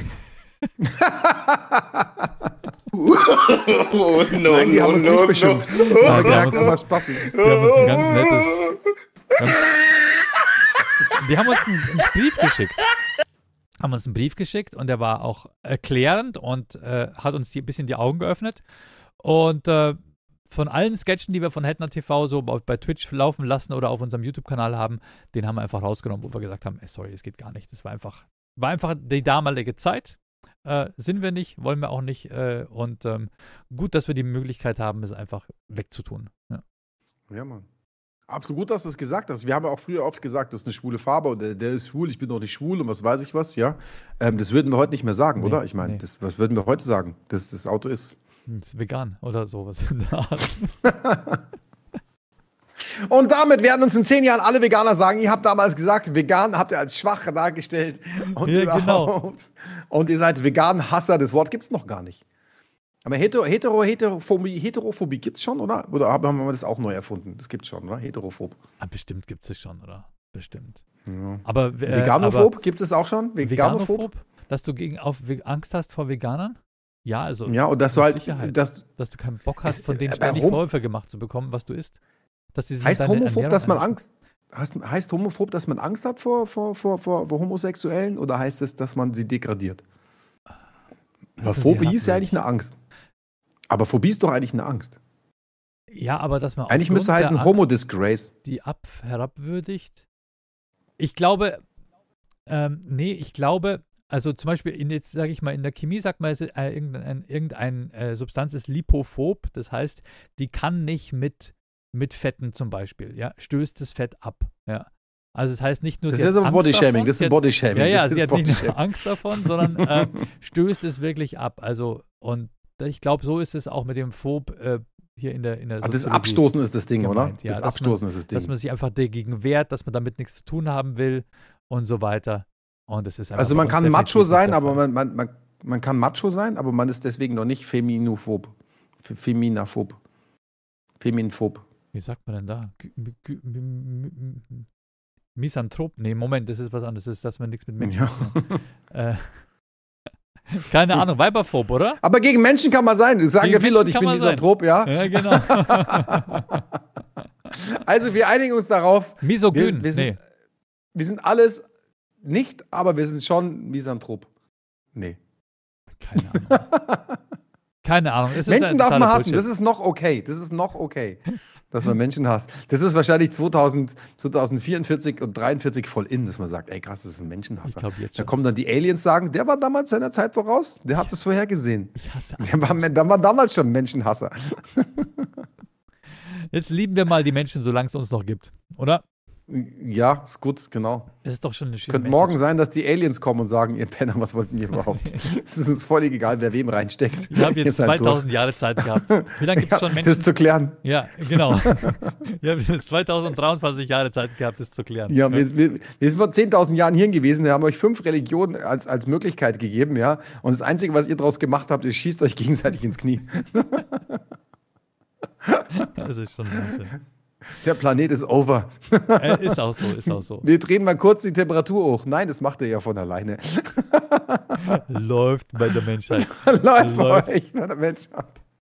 A: Oh,
C: Nein, die haben uns nicht beschimpft.
B: Die haben uns ein ganz nettes... Die haben uns einen Brief geschickt. Und der war auch erklärend und hat uns ein bisschen die Augen geöffnet. Und von allen Sketchen, die wir von Headner TV so bei Twitch laufen lassen oder auf unserem YouTube-Kanal haben, den haben wir einfach rausgenommen, wo wir gesagt haben, sorry, das geht gar nicht. Das war einfach die damalige Zeit. Sind wir nicht, wollen wir auch nicht. Und gut, dass wir die Möglichkeit haben, es einfach wegzutun.
C: Ja, Mann. Absolut gut, dass du es gesagt hast. Wir haben ja auch früher oft gesagt, das ist eine schwule Farbe und der ist schwul, ich bin doch nicht schwul und was weiß ich was, ja. Das würden wir heute nicht mehr sagen, oder? Ich meine, was würden wir heute sagen? Das Auto ist...
B: Das ist vegan oder sowas in der Art.
C: Und damit werden uns in 10 Jahren alle Veganer sagen, ihr habt damals gesagt, vegan habt ihr als schwach dargestellt und überhaupt. Genau. Und ihr seid Vegan-Hasser, das Wort gibt es noch gar nicht. Aber Heterophobie gibt es schon, oder? Oder haben wir das auch neu erfunden? Das gibt es schon, oder? Heterophob.
B: Bestimmt gibt es schon, oder? Bestimmt.
C: Ja.
B: Aber,
C: Veganophob gibt es auch schon?
B: Veganophob? Dass du Angst hast vor Veganern? Ja, also.
C: Ja, und dass du halt.
B: Dass du keinen Bock hast, von denen ständig Vorwürfe gemacht zu bekommen, was du isst.
C: Heißt homophob, dass man Angst. heißt homophob, dass man Angst hat vor Homosexuellen oder heißt es, dass man sie degradiert? Weil Phobie ist ja eigentlich eine Angst. Aber Phobie ist doch eigentlich eine Angst.
B: Ja, aber dass man
C: Eigentlich müsste heißen Homo-Disgrace.
B: Die herabwürdigt. Ich glaube, ich glaube, also zum Beispiel, jetzt sage ich mal, in der Chemie sagt man, irgendeine Substanz ist lipophob, das heißt, die kann nicht mit Fetten zum Beispiel, ja, stößt das Fett ab, ja. Also das heißt nicht nur,
C: das
B: sie
C: ist
B: hat
C: aber
B: Angst
C: Bodyshaming,
B: davon,
C: das ist ein Bodyshaming.
B: Ja,
C: das
B: sie
C: ist
B: hat nicht nur Angst davon, sondern stößt es wirklich ab. Also, und ich glaube, so ist es auch mit dem Phob hier in der
C: das Abstoßen ist das Ding,
B: gemeint,
C: oder?
B: ja,
C: Das Abstoßen ist das Ding.
B: Dass man sich einfach dagegen wehrt, dass man damit nichts zu tun haben will und so weiter. Und das ist
C: also man kann Macho sein, aber man kann Macho sein, aber man ist deswegen noch nicht feminophob. Feminaphob. Feminphob.
B: Wie sagt man denn da? Misanthrop? Nee, Moment, das ist was anderes. Das ist, dass man nichts mit Menschen hat. Keine Ahnung, Weiberphob, oder?
C: Aber gegen Menschen kann man sein. Es sagen
B: Gegen
C: ja viele Leute, ich
B: Menschen
C: bin
B: kann man
C: Misanthrop, ja.
B: Ja, genau.
C: Also wir einigen uns darauf.
B: Misogyn?
C: Wir sind alles nicht, aber wir sind schon Misanthrop. Nee.
B: Keine Ahnung. Keine Ahnung.
C: Menschen darf man hassen, das ist noch okay. Dass man Menschen hasst. Das ist wahrscheinlich 2044 und 43 voll in, dass man sagt, ey krass, das ist ein Menschenhasser.
B: Ich glaube jetzt schon.
C: Da kommen dann die Aliens sagen, der war damals seiner Zeit voraus, der hat das vorhergesehen.
B: Ich hasse
C: Der war damals schon Menschenhasser.
B: Jetzt lieben wir mal die Menschen, solange es uns noch gibt, oder?
C: Ja, ist gut, genau.
B: Das ist doch schon eine schöne
C: Könnte morgen sein, dass die Aliens kommen und sagen, ihr Penner, was wollten ihr überhaupt? Es ist uns völlig egal, wer wem reinsteckt.
B: Wir haben jetzt
C: Ihr seid
B: 2000 Jahre Zeit gehabt. Wie lange gibt es schon Menschen?
C: Das zu klären.
B: Ja, genau. Wir haben jetzt 2023 Jahre Zeit gehabt, das zu klären.
C: Ja, wir sind vor 10.000 Jahren hier gewesen, wir haben euch 5 Religionen als Möglichkeit gegeben, ja. Und das Einzige, was ihr daraus gemacht habt, ist, schießt euch gegenseitig ins Knie.
B: Das ist schon Wahnsinn.
C: Der Planet ist over.
B: Ist auch so.
C: Wir drehen mal kurz die Temperatur hoch. Nein, das macht er ja von alleine.
B: Läuft bei der Menschheit.
C: Läuft bei euch bei der Menschheit.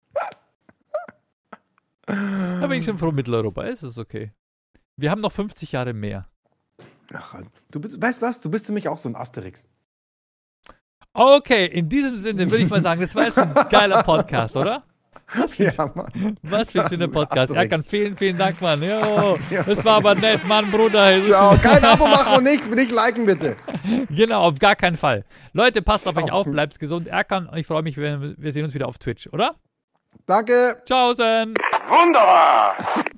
B: Da bin ich schon froh, Mitteleuropa ist es okay. Wir haben noch 50 Jahre mehr.
C: Ach, weißt was? Du bist für mich auch so ein Asterix.
B: Okay, in diesem Sinne würde ich mal sagen, das war jetzt ein geiler Podcast, oder? Was für ein schöner Podcast. Erkan, vielen Dank, Mann. Jo, das war aber nett, Mann, Bruder.
C: Ciao. Kein Abo machen und nicht liken, bitte.
B: Genau, auf gar keinen Fall. Leute, passt auf euch auf, bleibt gesund. Erkan, ich freue mich, wir sehen uns wieder auf Twitch, oder?
C: Danke.
B: Tschaußen.
A: Wunderbar!